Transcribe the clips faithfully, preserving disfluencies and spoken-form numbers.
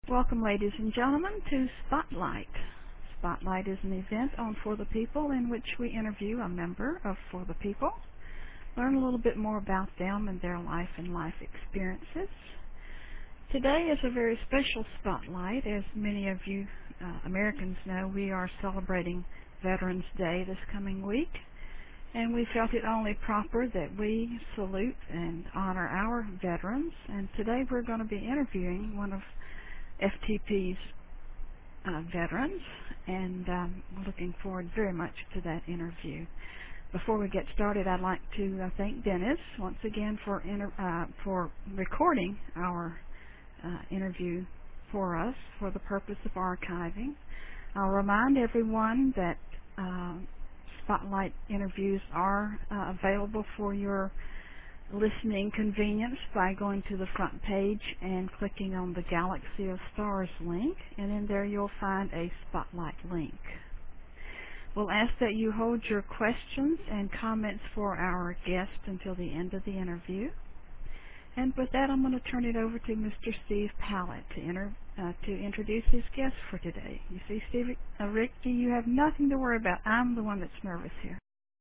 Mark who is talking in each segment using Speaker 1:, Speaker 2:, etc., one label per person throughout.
Speaker 1: Welcome, ladies and gentlemen, to Spotlight. Spotlight is an event on For the People in which we interview a member of For the People, learn a little bit more about them and their life and life experiences. Today is a very special Spotlight. As many of you uh, Americans know, we are celebrating Veterans Day this coming week, and we felt it only proper that we salute and honor our veterans. And today we're going to be interviewing one of F T P's uh, veterans, and um, we're looking forward very much to that interview. Before we get started, I'd like to uh, thank Dennis once again for inter uh, for recording our uh, interview for us for the purpose of archiving. I'll remind everyone that uh, Spotlight interviews are uh, available for your listening convenience by going to the front page and clicking on the Galaxy of Stars link, and in there you'll find a Spotlight link. We'll ask that you hold your questions and comments for our guest until the end of the interview. And with that, I'm going to turn it over to Mister Steve Pallett to, inter uh, to introduce his guest for today. You see, Steve, uh, Ricky, you have nothing to worry about. I'm the one that's nervous here.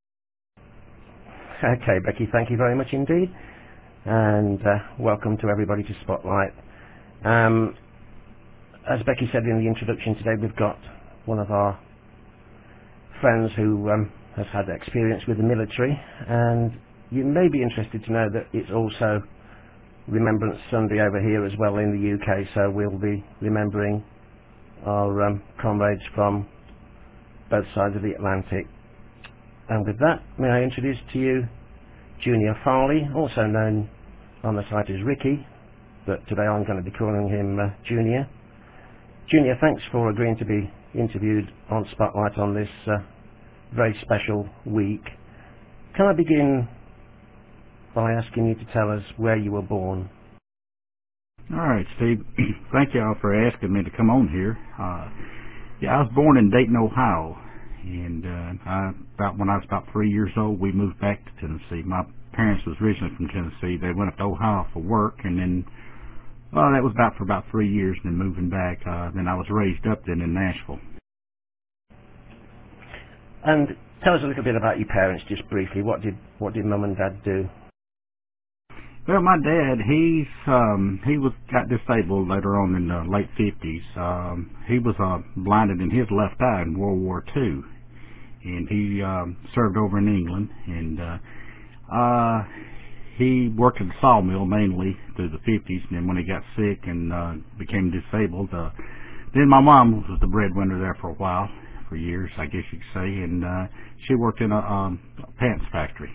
Speaker 2: Okay, Becky, thank you very much indeed, and uh, welcome to everybody to Spotlight. Um, as Becky said in the introduction today, we've got one of our friends who um, has had experience with the military, and you may be interested to know that it's also Remembrance Sunday over here as well in the U K, so we'll be remembering our um, comrades from both sides of the Atlantic. And with that, may I introduce to you Junior Farley, also known on the site as Ricky, but today I'm going to be calling him uh, Junior. Junior, thanks for agreeing to be interviewed on Spotlight on this uh, very special week. Can I begin by asking you to tell us where you were born?
Speaker 3: All right, Steve. Thank you all for asking me to come on here. Uh, yeah, I was born in Dayton, Ohio. And uh, I, about when I was about three years old, we moved back to Tennessee. My parents was originally from Tennessee. They went up to Ohio for work, and then, well, that was about for about three years, and then moving back. Uh, then I was raised up then in Nashville.
Speaker 2: And tell us a little bit about your parents, just briefly. What did what did Mum and Dad do?
Speaker 3: Well, my dad, he's um, he was got disabled later on in the late fifties. Um, he was uh, blinded in his left eye in World War Two. And he um, served over in England, and uh, uh, he worked at the sawmill mainly through the fifties, and then when he got sick and uh, became disabled, uh, then my mom was the breadwinner there for a while, for years, I guess you could say, and uh, she worked in a, um, a pants factory.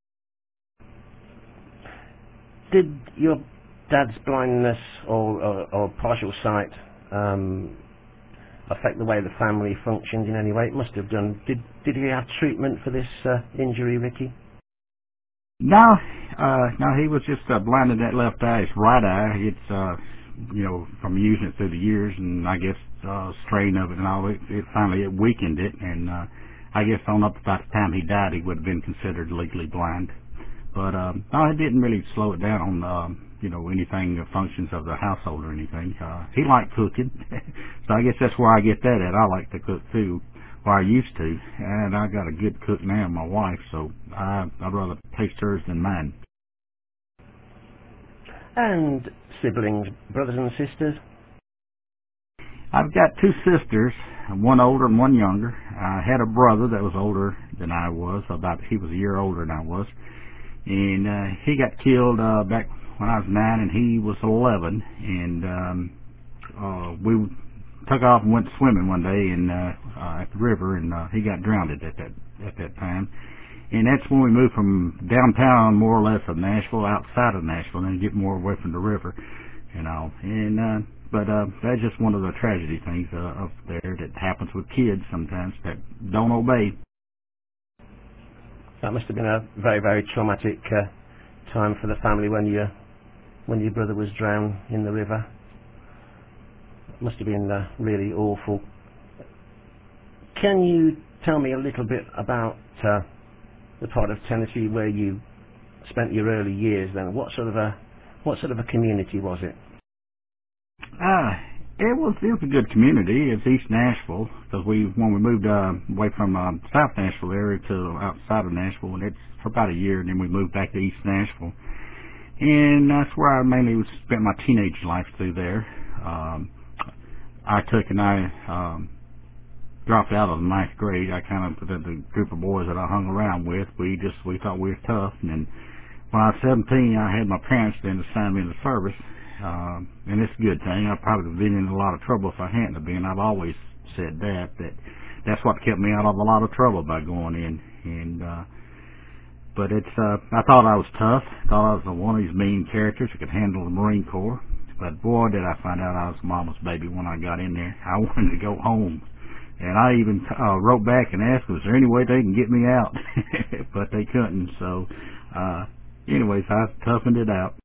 Speaker 2: Did your dad's blindness or, or, or partial sight um, affect the way the family functioned in any way? It must have done. Did did he have treatment for this uh, injury, Ricky?
Speaker 3: No, uh, no, he was just uh, blind in that left eye, his right eye. It's, uh, you know, from using it through the years, and I guess uh, strain of it and all, it, it finally it weakened it, and uh, I guess on up about the time he died, he would have been considered legally blind. But um, no, it didn't really slow it down on, um, you know, anything, the functions of the household or anything. Uh, he liked cooking, so I guess that's where I get that at. I like to cook too, or I used to, and I got a good cook now, my wife, so I, I'd rather taste hers than mine.
Speaker 2: And siblings, brothers and sisters?
Speaker 3: I've got two sisters, one older and one younger. I had a brother that was older than I was, about he was a year older than I was. And uh, he got killed uh, back when I was nine, and he was eleven. And um, uh, we took off and went swimming one day in uh, uh, at the river, and uh, he got drowned at that at that time. And that's when we moved from downtown, more or less, of Nashville, outside of Nashville, and then get more away from the river, and all. And uh, but uh, that's just one of the tragedy things uh, up there that happens with kids sometimes that don't obey.
Speaker 2: That must have been a very, very traumatic uh, time for the family when you, when your brother was drowned in the river. It must have been uh, really awful. Can you tell me a little bit about uh, the part of Tennessee where you spent your early years then? What sort of a what sort of a community was it?
Speaker 3: Ah, It was it was a good community. It's East Nashville because we when we moved uh, away from uh, South Nashville area to outside of Nashville, and it's for about a year, and then we moved back to East Nashville, and that's where I mainly spent my teenage life through there. Um, I took and I um, dropped out of the ninth grade. I kind of the, the group of boys that I hung around with. We just we thought we were tough, and then when I was seventeen, I had my parents then assign me into service. Um, and it's a good thing. I'd probably have been in a lot of trouble if I hadn't have been. I've always said that, that that's what kept me out of a lot of trouble by going in. And, uh, but it's, uh, I thought I was tough. I thought I was one of these mean characters who could handle the Marine Corps. But boy, did I find out I was mama's baby when I got in there. I wanted to go home. And I even, uh, wrote back and asked, was there any way they can get me out? But they couldn't. So, uh, anyways, I toughened it out.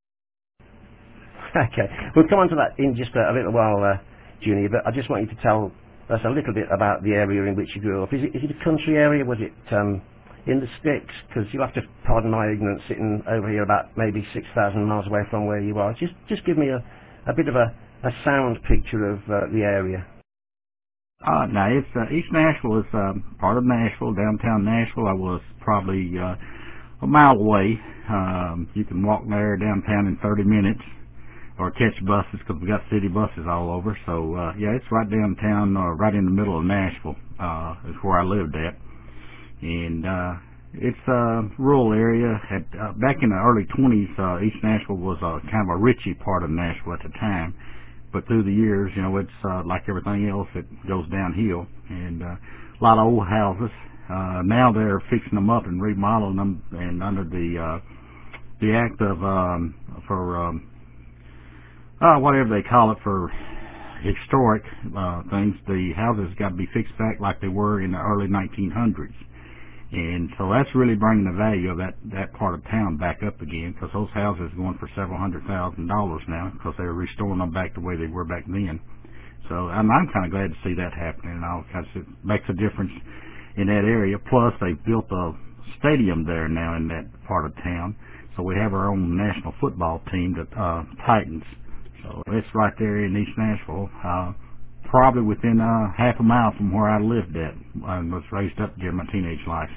Speaker 2: Okay, we'll come on to that in just a, a little while, uh, Junior, but I just want you to tell us a little bit about the area in which you grew up. Is it, is it a country area? Was it um, in the sticks? Because you'll have to pardon my ignorance sitting over here about maybe six thousand miles away from where you are. Just just give me a, a bit of a, a sound picture of uh, the area.
Speaker 3: Uh, now, it's, uh, East Nashville is um, part of Nashville, downtown Nashville. I was probably uh, a mile away. Um, you can walk there downtown in thirty minutes. Or catch buses because we got city buses all over. So, uh, yeah, it's right downtown, uh, right in the middle of Nashville, uh, is where I lived at. And, uh, it's a rural area. At, uh, back in the early twenties, uh, East Nashville was uh, kind of a richy part of Nashville at the time. But through the years, you know, it's, uh, like everything else, it goes downhill. And, uh, a lot of old houses. Uh, now they're fixing them up and remodeling them. And under the, uh, the act of, um, for, um, Uh, whatever they call it for historic uh, things, the houses got to be fixed back like they were in the early nineteen hundreds. And so that's really bringing the value of that, that part of town back up again because those houses are going for several hundred thousand dollars now because they're restoring them back the way they were back then. So I'm, I'm kind of glad to see that happening and all kinds of, it makes a difference in that area. Plus, they've built a stadium there now in that part of town. So we have our own national football team, the uh, Titans. So it's right there in East Nashville, uh, probably within uh, half a mile from where I lived at and was raised up during my teenage life.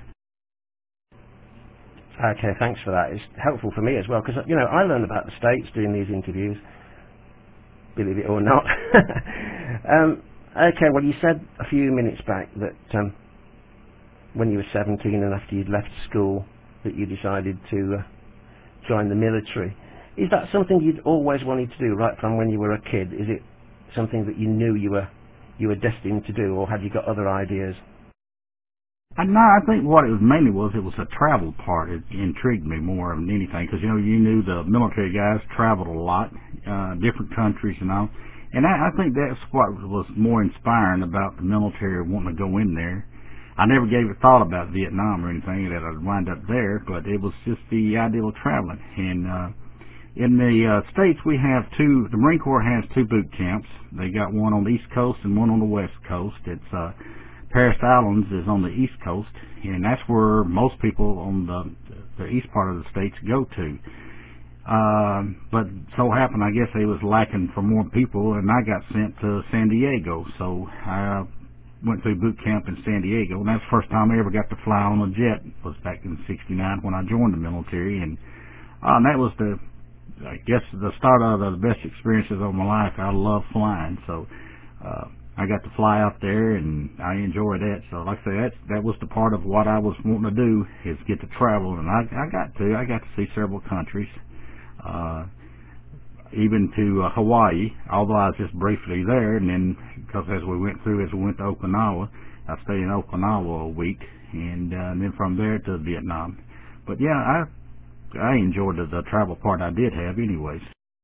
Speaker 2: Okay, thanks for that. It's helpful for me as well because, you know, I learned about the States doing these interviews, believe it or not. um, okay, well, you said a few minutes back that um, when you were seventeen and after you'd left school that you decided to uh, join the military. Is that something you'd always wanted to do right from when you were a kid? Is it something that you knew you were you were destined to do, or have you got other ideas?
Speaker 3: Uh, no, I think what it was mainly was it was the travel part. It intrigued me more than anything because, you know, you knew the military guys traveled a lot, uh, different countries and all. And I, I think that's what was more inspiring about the military wanting to go in there. I never gave a thought about Vietnam or anything that I'd wind up there, but it was just the idea of traveling. And, uh, In the uh, States, we have two, the Marine Corps has two boot camps. They got one on the East Coast and one on the West Coast. It's uh, Parris Islands is on the East Coast, and that's where most people on the, the east part of the States go to. Um, but so happened, I guess they was lacking for more people, and I got sent to San Diego. So I went through boot camp in San Diego, and that's the first time I ever got to fly on a jet. It was back in sixty-nine when I joined the military, and, uh, and that was the I guess the start of the best experiences of my life. I love flying, so uh, I got to fly out there, and I enjoyed that. So, like I say, that that was the part of what I was wanting to do is get to travel, and I, I got to. I got to see several countries, uh, even to uh, Hawaii. Although I was just briefly there, and then because as we went through, as we went to Okinawa, I stayed in Okinawa a week, and, uh, and then from there to Vietnam. But yeah, I. I enjoyed the, the travel part I did have anyways.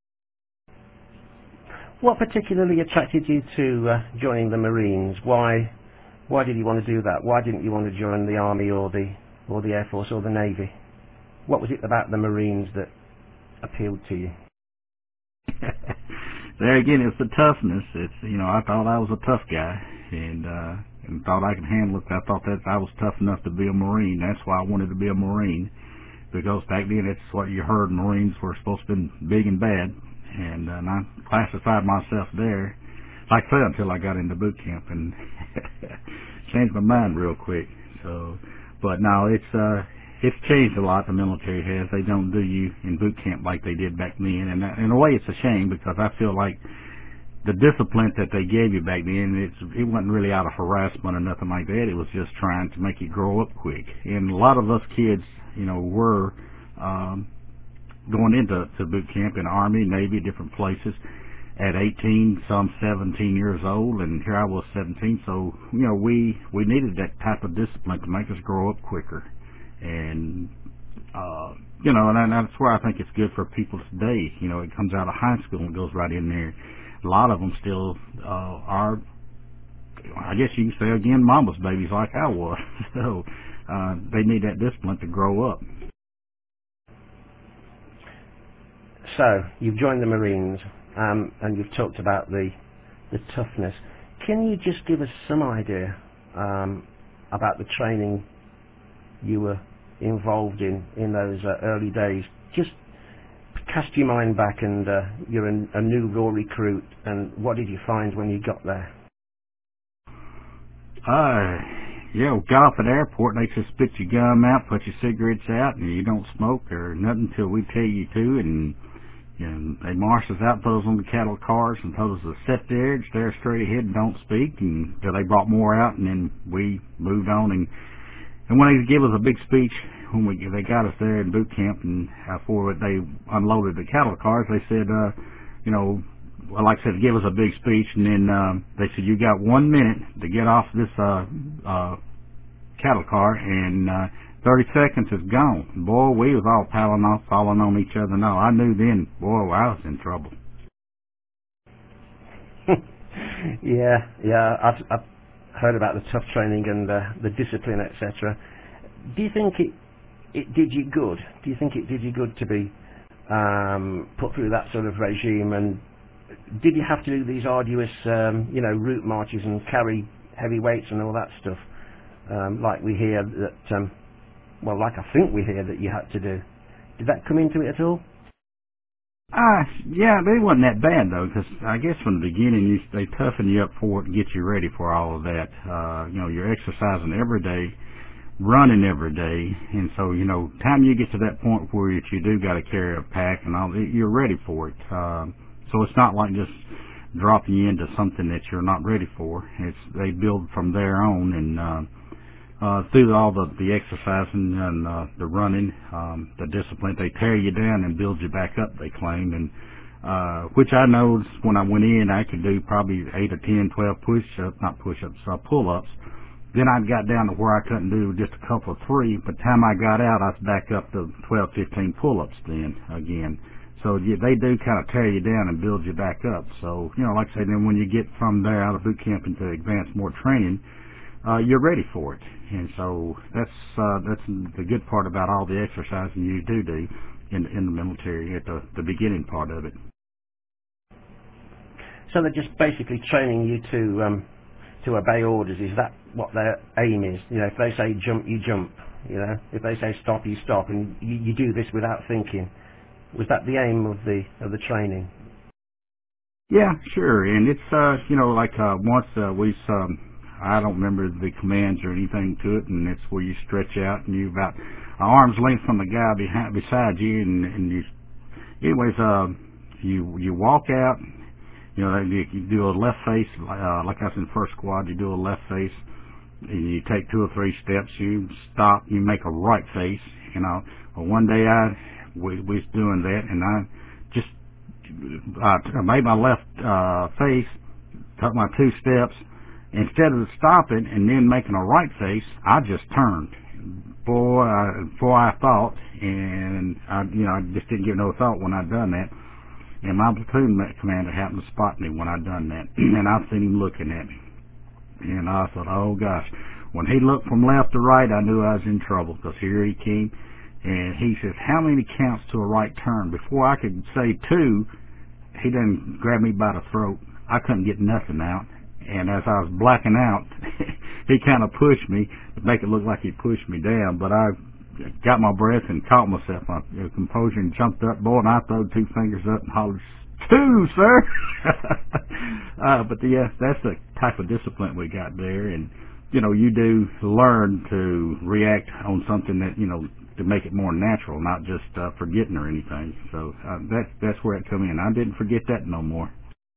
Speaker 2: What particularly attracted you to uh, joining the Marines? Why why did you want to do that? Why didn't you want to join the Army or the or the Air Force or the Navy? What was it about the Marines that appealed to you?
Speaker 3: There again, it's the toughness. It's, you know, I thought I was a tough guy and uh, and thought I could handle it. I thought that I was tough enough to be a Marine. That's why I wanted to be a Marine. Because back then, it's what you heard, Marines were supposed to be big and bad, and, uh, and I classified myself there. like I said, until I got into boot camp and changed my mind real quick. So, but no, it's uh, it's changed a lot. The military has. They don't do you in boot camp like they did back then, and in a way, it's a shame because I feel like the discipline that they gave you back then, it's, it wasn't really out of harassment or nothing like that. It was just trying to make you grow up quick. And a lot of us kids, you know, were um, going into to boot camp in Army, Navy, different places at eighteen, some seventeen years old, and here I was seventeen. So, you know, we, we needed that type of discipline to make us grow up quicker. And, uh, you know, and that's where I think it's good for people today. You know, it comes out of high school and goes right in there. A lot of them still uh, are, I guess you can say again, mama's babies like I was. So uh, they need that discipline to grow up.
Speaker 2: So you've joined the Marines, um, and you've talked about the the toughness. Can you just give us some idea um, about the training you were involved in in those uh, early days? Just cast your mind back, and uh, you're a, a new raw recruit, and what did you find when you got there?
Speaker 3: Uh, yeah, we got off at the airport, and they just spit your gum out, put your cigarettes out, and you don't smoke or nothing until we tell you to, and, and they marched us out, put us on the cattle cars, and told us to sit there and stare straight ahead and don't speak, and until they brought more out, and then we moved on. And And when they gave us a big speech, when we they got us there in boot camp, and before they unloaded the cattle cars, they said, uh, you know, well, like I said, give us a big speech, and then um, they said, you got one minute to get off this uh, uh, cattle car, and uh, thirty seconds is gone. Boy, we was all piling off, falling on each other. No, I knew then, boy, I was in trouble.
Speaker 2: yeah, yeah, I've, I've heard about the tough training and uh, the discipline, et cetera. Do you think it it did you good? Do you think it did you good to be um, put through that sort of regime? And did you have to do these arduous, um, you know, route marches and carry heavy weights and all that stuff, um, like we hear that? Um, well, like I think we hear that you had to do. Did that come into it at all?
Speaker 3: Uh, yeah, they wasn't that bad, though, because I guess from the beginning, you, they toughen you up for it and get you ready for all of that. Uh, you know, you're exercising every day, running every day, and so, you know, time you get to that point where you do got to carry a pack and all, you're ready for it. Uh, so it's not like just dropping you into something that you're not ready for. It's, they build from there on, and, uh, Uh, through all the, the exercising and uh, the running, um, the discipline, they tear you down and build you back up, they claim. And uh, which I noticed when I went in, I could do probably eight or ten, twelve push-ups, not push-ups, uh, pull-ups. Then I got down to where I couldn't do just a couple of three. By the time I got out, I was back up to twelve, fifteen pull-ups then again. So yeah, they do kind of tear you down and build you back up. So, you know, like I say, then when you get from there out of boot camp into advanced more training, Uh, you're ready for it. And so that's uh, that's the good part about all the exercising you do do in, in the military at the, the beginning part of it.
Speaker 2: So they're just basically training you to um, to obey orders. Is that what their aim is? You know, if they say jump, you jump. You know, if they say stop, you stop, and you, you do this without thinking. Was that the aim of the of the training?
Speaker 3: Yeah, sure. And it's uh, you know, like uh, once uh, we um, I don't remember the commands or anything to it, and it's where you stretch out and you're about an arm's length from the guy behind beside you, and, and you, anyways, uh, you you walk out, you know, you, you do a left face, uh, like I was in first squad, you do a left face, and you take two or three steps, you stop, you make a right face, you know. Well, one day I we, we was doing that, and I just uh, made my left uh, face, took my two steps. Instead of stopping and then making a right face, I just turned. Boy, I, boy, I thought, and I, you know, I just didn't give no thought when I'd done that. And my platoon commander happened to spot me when I'd done that, and I've seen him looking at me. And I thought, oh gosh, when he looked from left to right, I knew I was in trouble, because here he came, and he says, "How many counts to a right turn?" Before I could say two, he done grabbed me by the throat. I couldn't get nothing out. And as I was blacking out, he kind of pushed me to make it look like he pushed me down. But I got my breath and caught myself. My composure and jumped up, boy, and I threw two fingers up and hollered, Two, sir. uh, but yeah, that's the type of discipline we got there, and you know, you do learn to react on something that you know to make it more natural, not just uh, forgetting or anything. So uh, that's that's where it come in. I didn't forget that no more.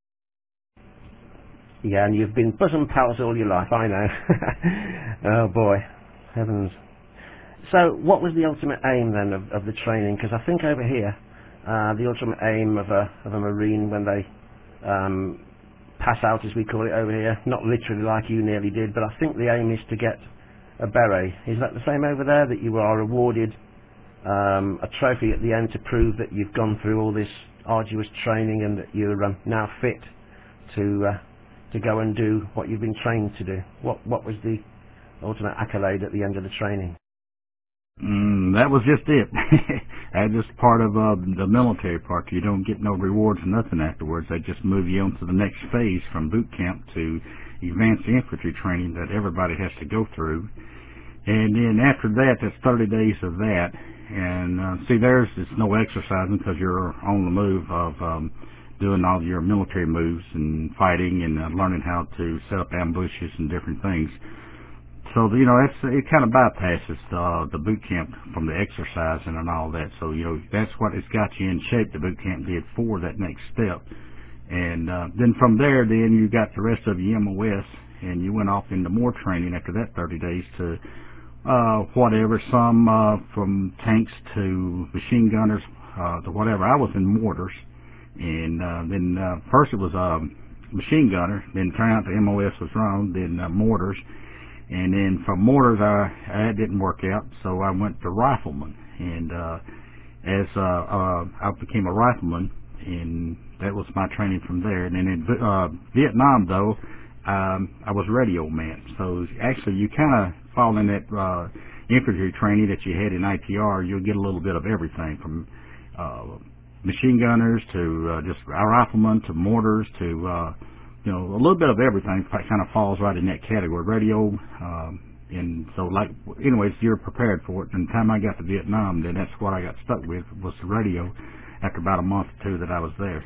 Speaker 2: Yeah, and you've been bosom pals all your life, I know. Oh boy, heavens. So what was the ultimate aim then of, of the training? Because I think over here, uh, the ultimate aim of a, of a Marine when they um, pass out, as we call it over here, not literally like you nearly did, but I think the aim is to get a beret. Is that the same over there, that you are awarded um, a trophy at the end to prove that you've gone through all this arduous training and that you're um, now fit to uh, to go and do what you've been trained to do? What what was the ultimate accolade at the end of the training?
Speaker 3: Mm, that was just it. That's just part of uh, the military part. You don't get no rewards or nothing afterwards. They just move you on to the next phase from boot camp to advanced infantry training that everybody has to go through. And then after that, that's thirty days of that. And uh, see, there's it's no exercising because you're on the move of um, doing all your military moves and fighting and uh, learning how to set up ambushes and different things. So, you know, that's, it kind of bypasses uh, the boot camp from the exercising and all that. So, you know, that's what it's got you in shape, the boot camp did, for that next step. And uh, then from there, then you got the rest of your M O S, and you went off into more training after that thirty days to uh, whatever, some uh, from tanks to machine gunners uh, to whatever. I was in mortars. And uh, then uh, first it was a um, machine gunner, then turned out the M O S was wrong, then uh, mortars. And then from mortars, I, that didn't work out, so I went to rifleman. And uh, as uh, uh, I became a rifleman, and that was my training from there. And then in uh, Vietnam, though, um, I was radio man. So actually, you kind of fall in that uh, infantry training that you had in I T R. You'll get a little bit of everything from uh, machine gunners to uh, just riflemen to mortars to uh, you know, a little bit of everything kind of falls right in that category. Radio, um, and so like, anyways, you're prepared for it. And the time I got to Vietnam, then that's what I got stuck with, was the radio after about a month or two that I was there.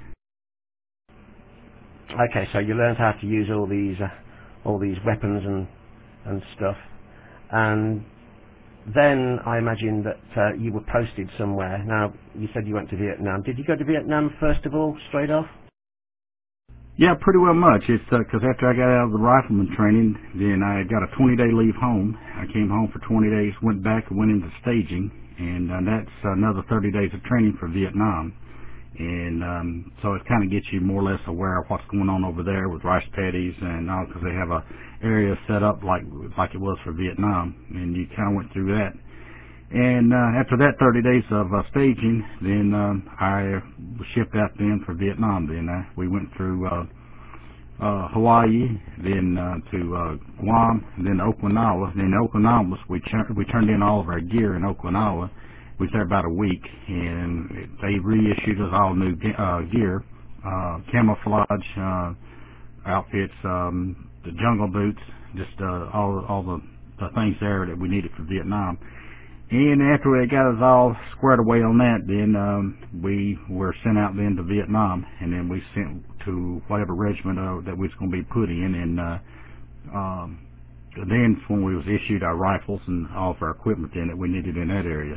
Speaker 2: Okay, so you learned how to use all these uh, all these weapons and and stuff, and then I imagine that uh, you were posted somewhere. Now, you said you went to Vietnam. Did you go to Vietnam first of all, straight off?
Speaker 3: Yeah, pretty well much. It's because uh, after I got out of the rifleman training, then I got a twenty-day leave home. I came home for twenty days, went back and went into staging, and uh, that's another thirty days of training for Vietnam. And um, so it kind of gets you more or less aware of what's going on over there with rice paddies and all, because they have a area set up like like it was for Vietnam, and you kind of went through that. And uh, after that thirty days of uh, staging, then um, I was shipped out then for Vietnam. Then uh, we went through uh, uh, Hawaii, then uh, to uh, Guam, and then Okinawa. Then Okinawa, we, ch- we turned in all of our gear in Okinawa. We was there about a week, and they reissued us all new uh, gear, uh, camouflage uh, outfits, um, the jungle boots, just uh, all all the, the things there that we needed for Vietnam. And after they got us all squared away on that, then um, we were sent out then to Vietnam, and then we sent to whatever regiment uh, that we was going to be put in. And uh, um, then when we was issued our rifles and all of our equipment then that we needed in that area.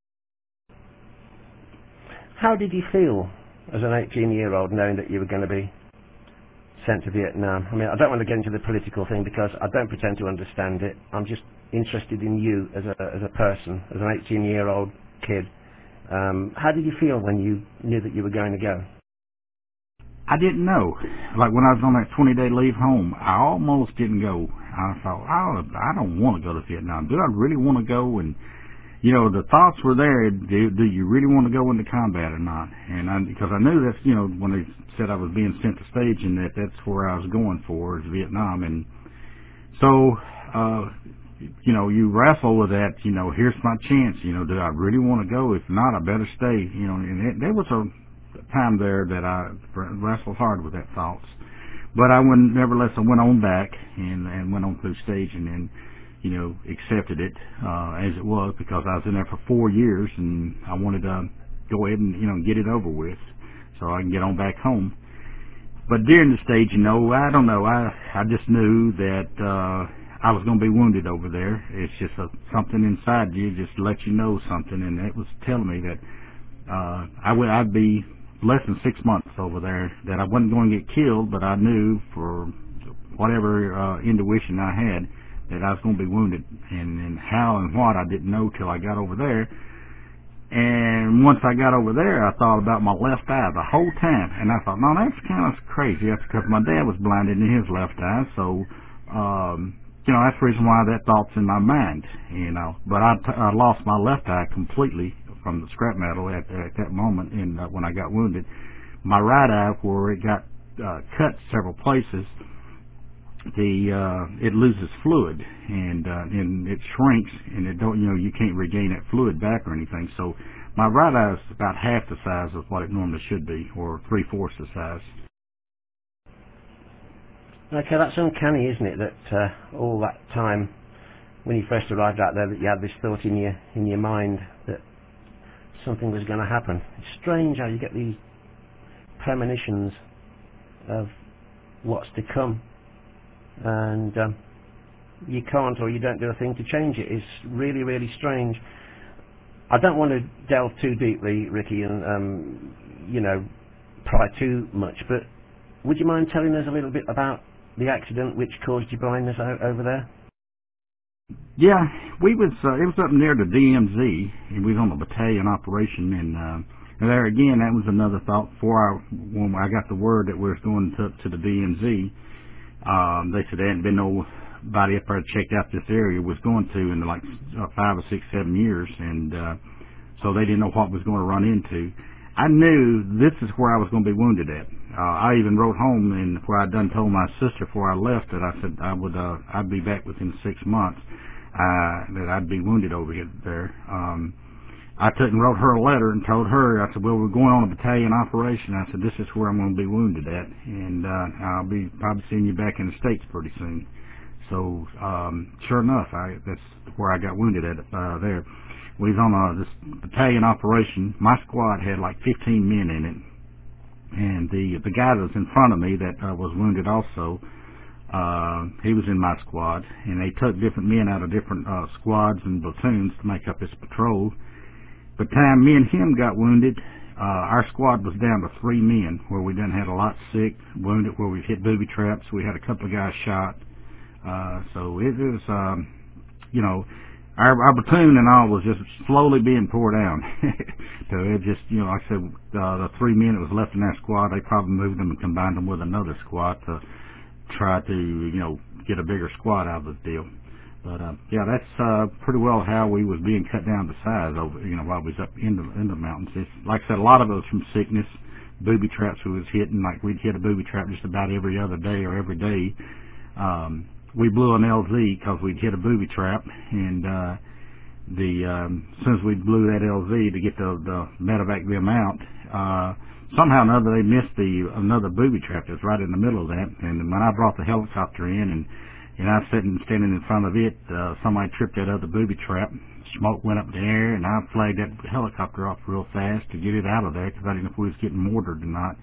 Speaker 2: How did you feel as an eighteen-year-old knowing that you were going to be sent to Vietnam? I mean, I don't want to get into the political thing because I don't pretend to understand it. I'm just interested in you as a as a person, as an eighteen-year-old kid. Um, how did you feel when you knew that you were going to go?
Speaker 3: I didn't know. Like when I was on that twenty-day leave home, I almost didn't go. I thought, oh, I don't want to go to Vietnam. Do I really want to go? And you know, the thoughts were there. Do, do you really want to go into combat or not? And I, because I knew that's, you know, when they said I was being sent to staging, that that's where I was going for, is Vietnam. And so, uh, you know, you wrestle with that. You know, here's my chance. You know, do I really want to go? If not, I better stay. You know, and it, there was a time there that I wrestled hard with that thoughts. But I went, nevertheless, I went on back and, and went on through staging and, you know, accepted it uh, as it was, because I was in there for four years and I wanted to go ahead and, you know, get it over with. so I can get on back home. But during the stage, you know, I don't know. I I just knew that uh, I was going to be wounded over there. It's just a, something inside you just lets you know something, and it was telling me that uh, I would I'd be less than six months over there. That I wasn't going to get killed, but I knew for whatever uh, intuition I had that I was going to be wounded, and, and how and what I didn't know till I got over there. And once I got over there, I thought about my left eye the whole time, and I thought, no, that's kind of crazy. That's because my dad was blinded in his left eye, so um, you know that's the reason why that thought's in my mind. You know, but I, t- I lost my left eye completely from the scrap metal at, at that moment, and uh, when I got wounded, my right eye, where it got uh, cut several places, the uh, it loses fluid, and uh, and it shrinks, and it don't you know you can't regain that fluid back or anything. So my right eye is about half the size of what it normally should be, or three fourths the size.
Speaker 2: Okay, that's uncanny, isn't it? That uh, all that time when you first arrived out there, that you had this thought in your in your mind that something was going to happen. It's strange how you get these premonitions of what's to come, and um, you can't or you don't do a thing to change it. It's really, really strange. I don't want to delve too deeply, Ricky, and um, you know, pry too much, but would you mind telling us a little bit about the accident which caused your blindness o- over there?
Speaker 3: Yeah, we was uh, it was up near the D M Z, and we was on a battalion operation, and, uh, and there again, that was another thought. Before I when I got the word that we was going to, to the D M Z, um, they said there hadn't been nobody up there to check out this area. Was going to in like uh, five or six, seven years, and uh, so they didn't know what was going to run into. I knew this is where I was going to be wounded at. Uh, I even wrote home, and where I'd done told my sister before I left that I said I would uh, I'd be back within six months. Uh, that I'd be wounded over here there. Um, I took and wrote her a letter and told her, I said, well, we're going on a battalion operation. I said, this is where I'm going to be wounded at, and uh, I'll be probably seeing you back in the States pretty soon. So, um, sure enough, I, that's where I got wounded at uh, there. We was on a, this battalion operation. My squad had like fifteen men in it, and the the guy that was in front of me that uh, was wounded also, Uh, he was in my squad, and they took different men out of different uh, squads and platoons to make up this patrol. By the time me and him got wounded, uh, our squad was down to three men, where we done had a lot sick, wounded, where we hit booby traps. We had a couple of guys shot. Uh, so it was, um, you know, our, our platoon and all was just slowly being tore down. So it just, you know, like I said, uh, the three men that was left in our squad, they probably moved them and combined them with another squad to try to, you know, get a bigger squad out of the deal. But, uh, yeah, that's, uh, pretty well how we was being cut down to size over, you know, while we was up in the, in the mountains. It's, like I said, a lot of it was from sickness, booby traps we was hitting, like we'd hit a booby trap just about every other day or every day. Um, we blew an L Z because we'd hit a booby trap, and, uh, the, um, as soon as we blew that L Z to get the, the medevac them out, uh, somehow or another they missed the another booby trap that's right in the middle of that, and when I brought the helicopter in and and I was sitting standing in front of it, uh, somebody tripped that other booby trap. Smoke went up in the air, and I flagged that helicopter off real fast to get it out of there because I didn't know if we was getting mortared or not.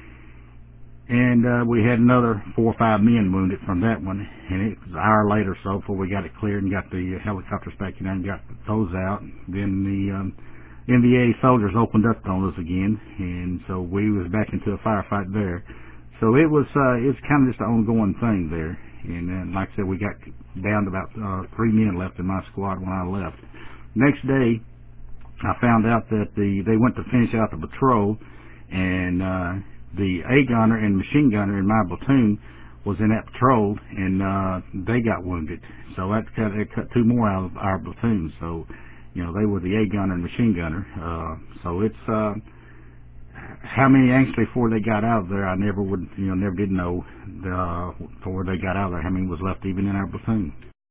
Speaker 3: And uh, we had another four or five men wounded from that one, and it was an hour later or so before we got it cleared and got the helicopters back in there and got those out. Then the um, N V A soldiers opened up on us again, and so we was back into a firefight there. So it was uh, it was kind of just an ongoing thing there. And then, like I said, we got down to about uh, three men left in my squad when I left. Next day, I found out that the they went to finish out the patrol, and uh, the A gunner and machine gunner in my platoon was in that patrol, and uh, they got wounded. So that cut, it cut two more out of our platoon. So, you know, they were the A gunner and machine gunner. Uh, so it's uh, how many actually before they got out of there, I never would, you know, never did know uh, before they got out of there how many was left even in our platoon.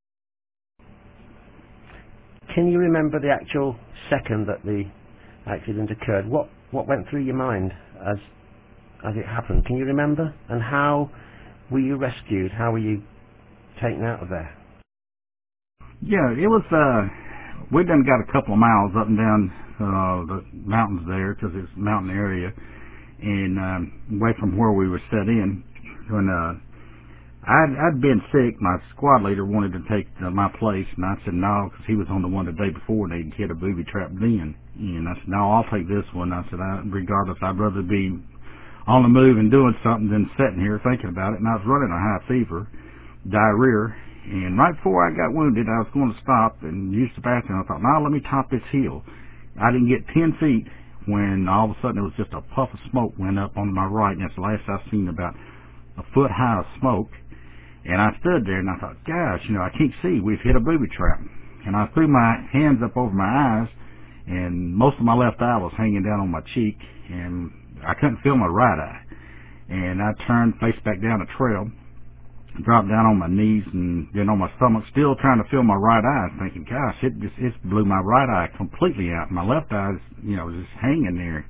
Speaker 2: Can you remember the actual second that the accident occurred? What what went through your mind as as it happened? Can you remember? And how were you rescued? How were you taken out of there?
Speaker 3: Yeah, it was. Uh, we done got a couple of miles up and down uh, the mountains there because it's a mountain area, and um, away from where we were set in. When uh, I'd, I'd been sick, my squad leader wanted to take uh, my place, and I said no, because he was on the one the day before, and they'd hit a booby trap then. And I said, no, I'll take this one. I said, I, regardless, I'd rather be on the move and doing something than sitting here thinking about it. And I was running a high fever, diarrhea, and right before I got wounded, I was going to stop and use the bathroom. I thought, now let me top this hill. I didn't get ten feet when all of a sudden it was just a puff of smoke went up on my right, and that's the last I've seen about a foot high of smoke. And I stood there and I thought, gosh, you know, I can't see. We've hit a booby trap. And I threw my hands up over my eyes, and most of my left eye was hanging down on my cheek, and I couldn't feel my right eye. And I turned, face back down the trail, dropped down on my knees and then on my stomach, still trying to feel my right eye, thinking, gosh, it just it blew my right eye completely out. My left eye's, you know, just hanging there.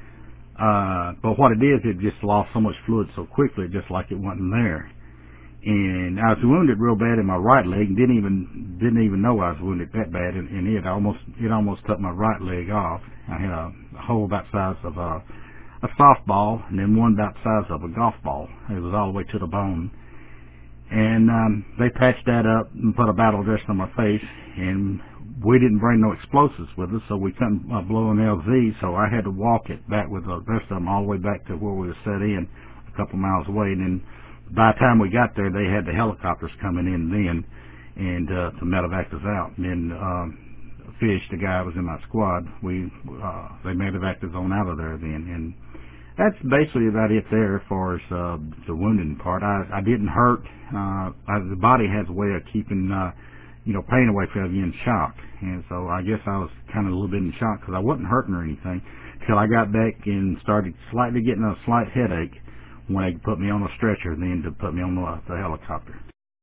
Speaker 3: Uh, but what it is, it just lost so much fluid so quickly, just like it wasn't there. And I was wounded real bad in my right leg, and didn't even didn't even know I was wounded that bad. And, and it almost it almost took my right leg off. I had a, a hole about the size of a, a softball, and then one about the size of a golf ball. It was all the way to the bone. And um, they patched that up and put a battle dress on my face. And we didn't bring no explosives with us, so we couldn't uh, blow an L Z. So I had to walk it back with the rest of them all the way back to where we were set in, a couple miles away. And then by the time we got there, they had the helicopters coming in then, and uh, to medevac us out. And then um, Fish, the guy who was in my squad, we uh, they medevaced us on out of there then. And that's basically about it there as far as uh, the wounding part. I, I didn't hurt. Uh, I, the body has a way of keeping, uh, you know, pain away from you in shock. And so I guess I was kind of a little bit in shock because I wasn't hurting or anything till I got back and started slightly getting a slight headache when they put me on a stretcher and then to put me on the, the helicopter.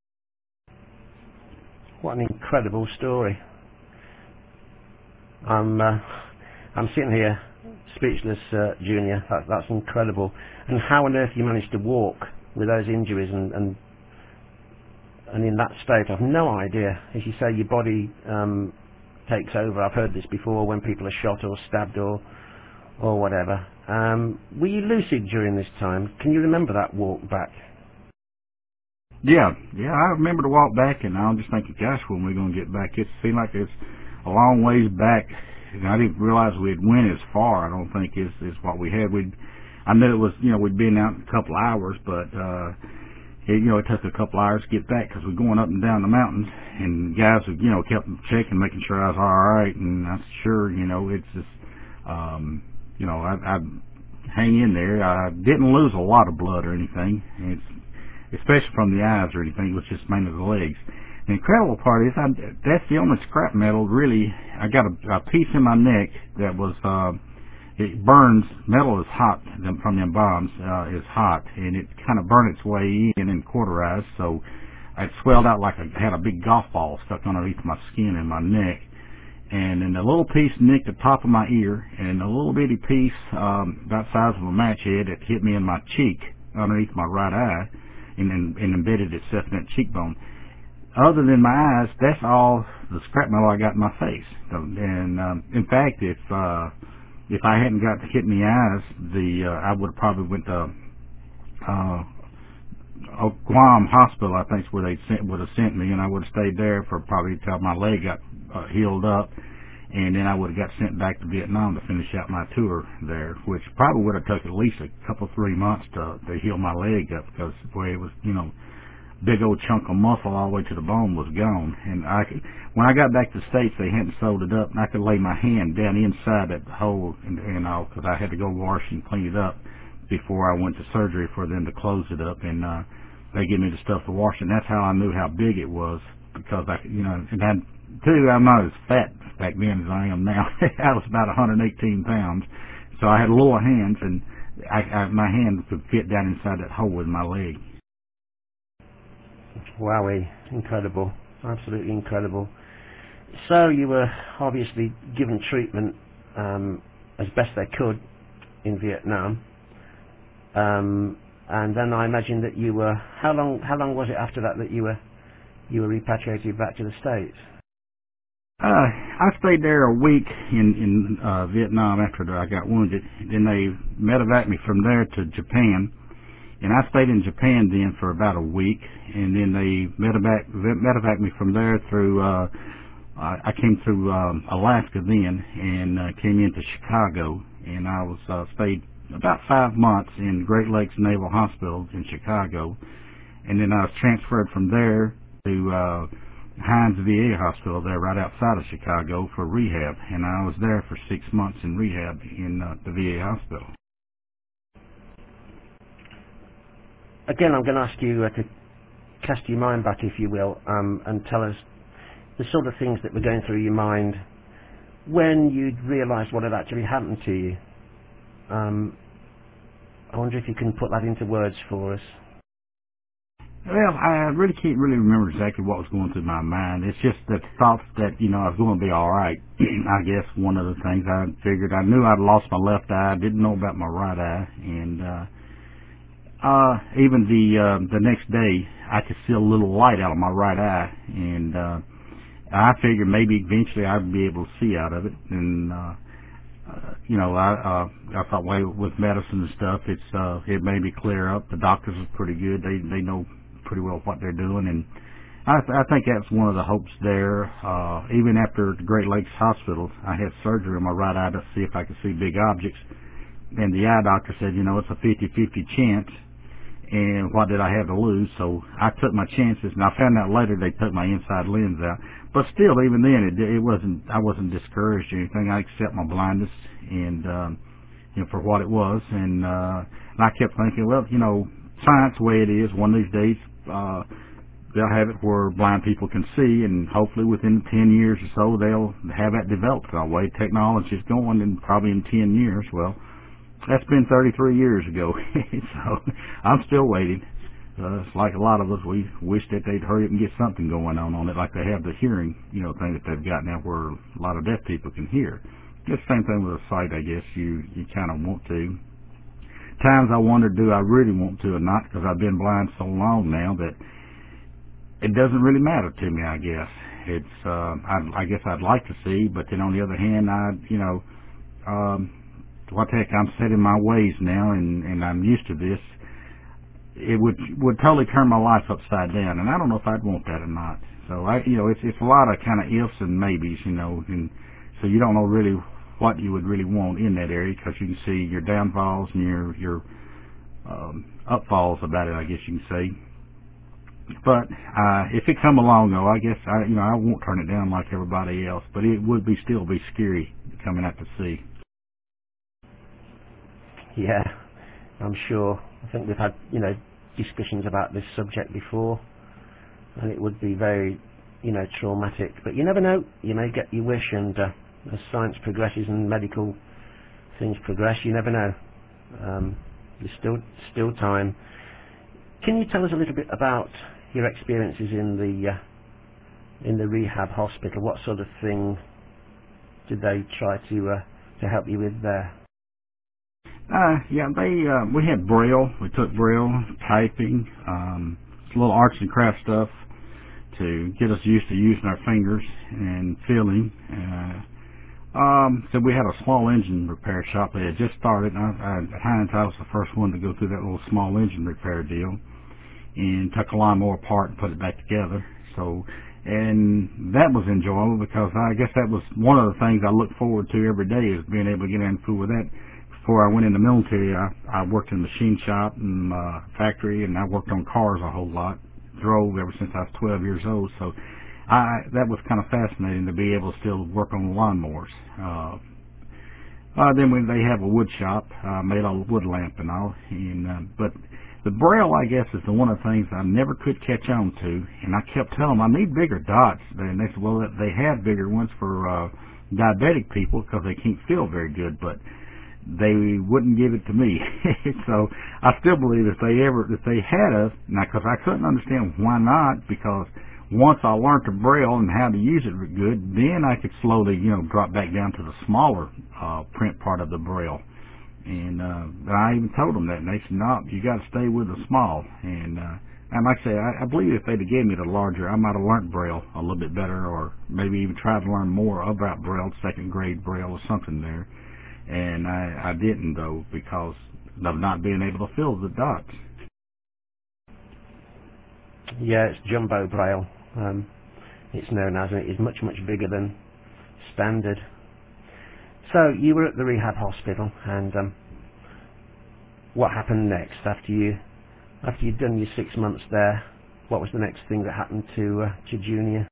Speaker 2: What an incredible story. I'm uh, I'm sitting here speechless, uh, Junior. That, that's incredible. And how on earth you managed to walk with those injuries and, and and in that state, I've no idea. As you say, your body um, takes over. I've heard this before when people are shot or stabbed or or whatever. Um, were you lucid during this time? Can you remember that walk back?
Speaker 3: Yeah, yeah, I remember the walk back, and I was just thinking, gosh, when are we going to get back? It seemed like it's a long ways back. And I didn't realize we'd went as far. I don't think is is what we had. We'd, I knew it was, you know, we'd been out a couple hours, but uh, it, you know, it took a couple hours to get back because we're going up and down the mountains, and guys, would, you know, kept checking, making sure I was all right, and I'm sure, you know, it's just, um, you know, I, I hang in there. I didn't lose a lot of blood or anything, it's, especially from the eyes or anything. It was just mainly the legs. The incredible part is I, that's the only scrap metal really. I got a, a piece in my neck that was, uh, it burns. Metal is hot from them bombs, uh, is hot, and it kind of burned its way in and cauterized, so it swelled out like I had a big golf ball stuck underneath my skin and my neck. And then a little piece nicked the top of my ear, and a little bitty piece, um, about the size of a match head, that hit me in my cheek underneath my right eye, and, and, and embedded itself in that cheekbone. Other than my eyes, that's all the scrap metal I got in my face. And um, in fact, if uh, if I hadn't got hit in the eyes, the uh, I would have probably went to uh, Guam Hospital, I think, is where they sent would have sent me, and I would have stayed there for probably till my leg got uh, healed up, and then I would have got sent back to Vietnam to finish out my tour there, which probably would have took at least a couple three months to to heal my leg up because the way it was, you know. Big old chunk of muscle all the way to the bone was gone. And I could, when I got back to the States, they hadn't sewed it up, and I could lay my hand down inside that hole and, and all, because I had to go wash and clean it up before I went to surgery for them to close it up. And uh, they gave me the stuff to wash, and that's how I knew how big it was, because I, you know, and I, too, I'm not as fat back then as I am now. I was about one hundred eighteen pounds, so I had little hands, and I, I, my hand could fit down inside that hole with my leg.
Speaker 2: Wowee, incredible, absolutely incredible. So you were obviously given treatment um, as best they could in Vietnam, um, and then I imagine that you were. How long? How long was it after that that you were you were repatriated back to the States?
Speaker 3: Uh, I stayed there a week in in uh, Vietnam after I got wounded. Then they medevaced me from there to Japan, and I stayed in Japan then for about a week. And then they medevac medevaced me from there through. Uh, I came through um, Alaska then, and uh, came into Chicago, and I was uh, stayed about five months in Great Lakes Naval Hospital in Chicago, and then I was transferred from there to. Uh, Hines V A hospital there right outside of Chicago for rehab, and I was there for six months in rehab in uh, the V A hospital.
Speaker 2: Again, I'm going to ask you uh, to cast your mind back, if you will, um, and tell us the sort of things that were going through your mind when you'd realised what had actually happened to you. Um, I wonder if you can put that into words for us.
Speaker 3: Well, I really can't really remember exactly what was going through my mind. It's just the thought that, you know, I was going to be all right. I guess one of the things I figured, I knew I'd lost my left eye, didn't know about my right eye, and uh, uh, even the uh, the next day, I could see a little light out of my right eye, and uh, I figured maybe eventually I'd be able to see out of it. And uh, uh, you know, I uh, I thought, well, with medicine and stuff, it's uh, it may be clear up. The doctors are pretty good; they they know pretty well what they're doing, and I, th- I think that's one of the hopes there. Uh, even after the Great Lakes Hospital, I had surgery on my right eye to see if I could see big objects, and the eye doctor said, you know, it's a fifty-fifty chance, and what did I have to lose? So I took my chances, and I found out later they took my inside lens out. But still, even then, it, it wasn't. I wasn't discouraged or anything. I accept my blindness, and um, you know, for what it was, and uh, and I kept thinking, well, you know, science the way it is. One of these days. Uh, they'll have it where blind people can see, and hopefully within ten years or so they'll have that developed that way. Technology is going, and probably in ten years. Well, that's been thirty-three years ago, so I'm still waiting. Uh, it's like a lot of us, we wish that they'd hurry up and get something going on on it, like they have the hearing, you know, thing that they've got now, where a lot of deaf people can hear. It's the same thing with a sight, I guess. You you kind of want to. Times I wonder, do I really want to or not, because I've been blind so long now that it doesn't really matter to me, I guess. It's, uh, I, I guess I'd like to see, but then on the other hand, I, you know, um, what the heck, I'm set in my ways now, and, and I'm used to this. It would, would totally turn my life upside down, and I don't know if I'd want that or not. So I, you know, it's, it's a lot of kind of ifs and maybes, you know, and so you don't know really what you would really want in that area, because you can see your downfalls and your your um, upfalls about it, I guess you can say. But uh, if it come along, though, I guess I you know I won't turn it down like everybody else. But it would be still be scary coming out to sea.
Speaker 2: Yeah, I'm sure. I think we've had you know discussions about this subject before, and it would be very you know traumatic. But you never know. You may get your wish, and uh, as science progresses and medical things progress, you never know. Um, there's still still time. Can you tell us a little bit about your experiences in the uh, in the rehab hospital? What sort of thing did they try to uh, to help you with there?
Speaker 3: Uh, yeah, they uh, we had Braille. We took Braille, typing, um, little arts and crafts stuff to get us used to using our fingers and feeling. Uh, Um, so we had a small engine repair shop. They had just started. I, I, at Hines, I was the first one to go through that little small engine repair deal, and took a lawnmower apart and put it back together. So, and that was enjoyable, because I guess that was one of the things I look forward to every day, is being able to get in and fool with that. Before I went in the military, I, I worked in the machine shop and uh, factory, and I worked on cars a whole lot. Drove ever since I was twelve years old. So. I, that was kind of fascinating to be able to still work on lawnmowers. Uh, uh, then when they have a wood shop, uh, made a wood lamp and all. And, uh, but the Braille, I guess, is the one of the things I never could catch on to. And I kept telling them, I need bigger dots. And they said, well, they have bigger ones for uh, diabetic people, because they can't feel very good. But they wouldn't give it to me. So I still believe if they ever, if they had us, now, because I couldn't understand why not, because once I learned the Braille and how to use it good, then I could slowly, you know, drop back down to the smaller uh, print part of the Braille. And uh, I even told them that, and they said, no, you got to stay with the small. And uh, And like I say, I, I believe if they'd have given me the larger, I might have learned Braille a little bit better, or maybe even tried to learn more about Braille, second grade Braille or something there. And I, I didn't, though, because of not being able to fill the dots.
Speaker 2: Yeah, it's jumbo Braille. Um, it's known as, and it is much, much bigger than standard. So you were at the rehab hospital, and um, what happened next after you after you'd done your six months there? What was the next thing that happened to uh, to Junior?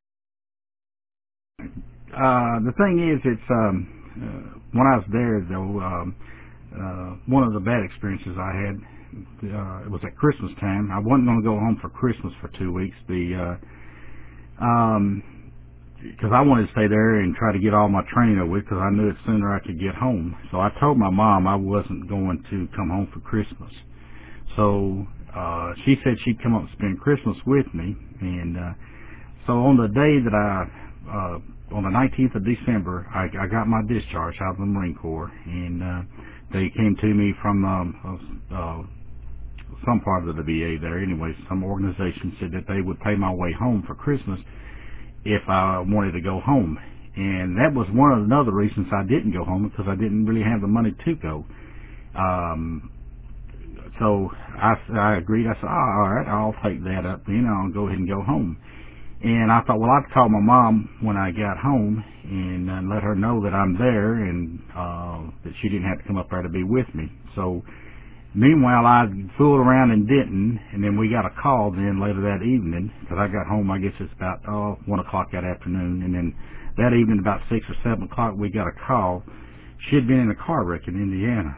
Speaker 3: Uh, the thing is, it's um, uh, when I was there, though, um, uh, one of the bad experiences I had, uh, it was at Christmas time. I wasn't going to go home for Christmas for two weeks. The uh, um, because I wanted to stay there and try to get all my training over with, because I knew it sooner I could get home. So I told my mom I wasn't going to come home for Christmas. So uh, she said she'd come up and spend Christmas with me. And uh, so on the day that I, uh, on the nineteenth of December, I, I got my discharge out of the Marine Corps. And uh, they came to me from um, uh, some part of the V A there. Anyway, some organization said that they would pay my way home for Christmas if I wanted to go home. And that was one of the other reasons I didn't go home, because I didn't really have the money to go. Um, so I, I agreed. I said, oh, all right, I'll take that up then. I'll go ahead and go home. And I thought, well, I'd call my mom when I got home and uh, let her know that I'm there, and uh, that she didn't have to come up there to be with me. So meanwhile, I fooled around and didn't, and then we got a call then later that evening, because I got home, I guess it's about oh, one o'clock that afternoon, and then that evening about six or seven o'clock we got a call. She had been in a car wreck in Indiana.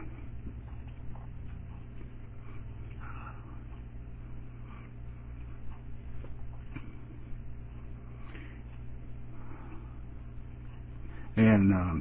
Speaker 3: And um,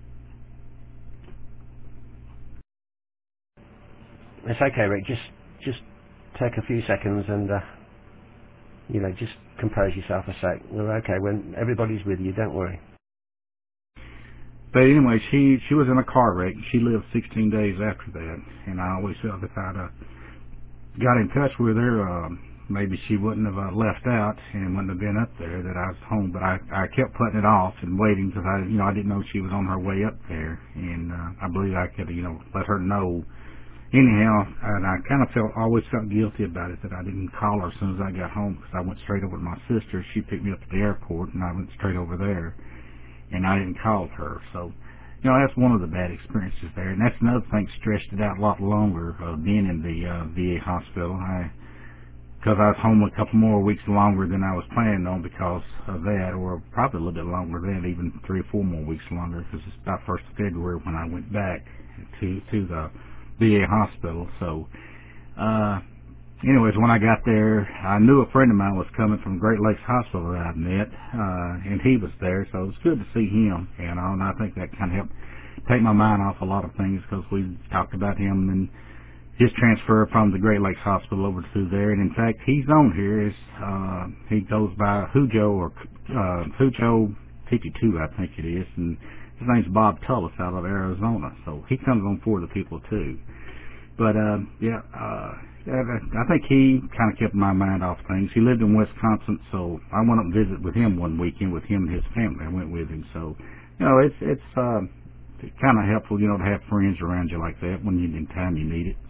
Speaker 2: It's okay, Rick. Just just take a few seconds and uh, you know, just compose yourself a sec. We're okay. When everybody's with you, don't worry.
Speaker 3: But anyway, she she was in a car wreck. She lived sixteen days after that, and I always felt if I'd uh, got in touch with her, um, maybe she wouldn't have uh, left out and wouldn't have been up there, that I was home. But I I kept putting it off and waiting, because I you know I didn't know she was on her way up there, and uh, I believe I could you know let her know. Anyhow, and I kind of felt always felt guilty about it, that I didn't call her as soon as I got home, because I went straight over to my sister. She picked me up at the airport, and I went straight over there, and I didn't call her. So, you know, that's one of the bad experiences there, and that's another thing stretched it out a lot longer, uh, being in the uh, V A hospital. I, because I was home a couple more weeks longer than I was planning on because of that, or probably a little bit longer than that, even three or four more weeks longer, because it's about first of February when I went back to to the V A hospital. So, uh, anyways, when I got there, I knew a friend of mine was coming from Great Lakes Hospital that I'd met, uh, and he was there, so it was good to see him, you know, and I think that kind of helped take my mind off a lot of things, because we talked about him and his transfer from the Great Lakes Hospital over to there, and in fact, he's on here. Is, uh, he goes by Hujo, or uh, Hujo fifty-two, I think it is, and his name's Bob Tullis out of Arizona, so he comes on for the people too. But uh, yeah, uh, I think he kind of kept my mind off things. He lived in Wisconsin, so I went up and visited with him one weekend with him and his family. I went with him, so you know, it's it's uh, kind of helpful, you know, to have friends around you like that when you in time you need it.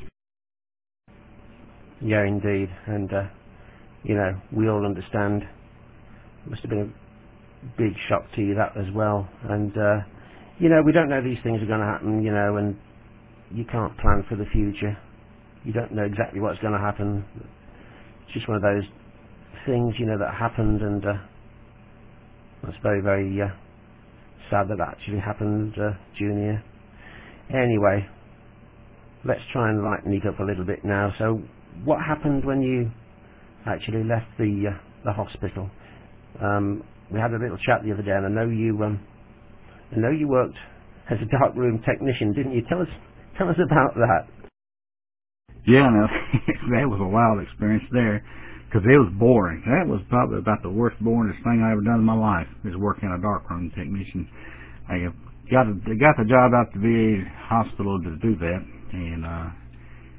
Speaker 2: Yeah, indeed. And, uh, you know, we all understand. It must have been a big shock to you, that as well. And, uh, you know, we don't know these things are going to happen, you know, and you can't plan for the future. You don't know exactly what's going to happen. It's just one of those things, you know, that happened, and uh, it's very, very uh, sad that that actually happened, uh, Junior. Anyway, let's try and lighten it up a little bit now. So, what happened when you actually left the uh, the hospital? Um, we had a little chat the other day, and I know you um, I know you worked as a darkroom technician, didn't you? Tell us tell us about that.
Speaker 3: Yeah, no, that was a wild experience there, because it was boring. That was probably about the worst, boringest thing I ever done in my life, is working a darkroom technician. I got a, got the job out at the V A hospital to do that, and uh,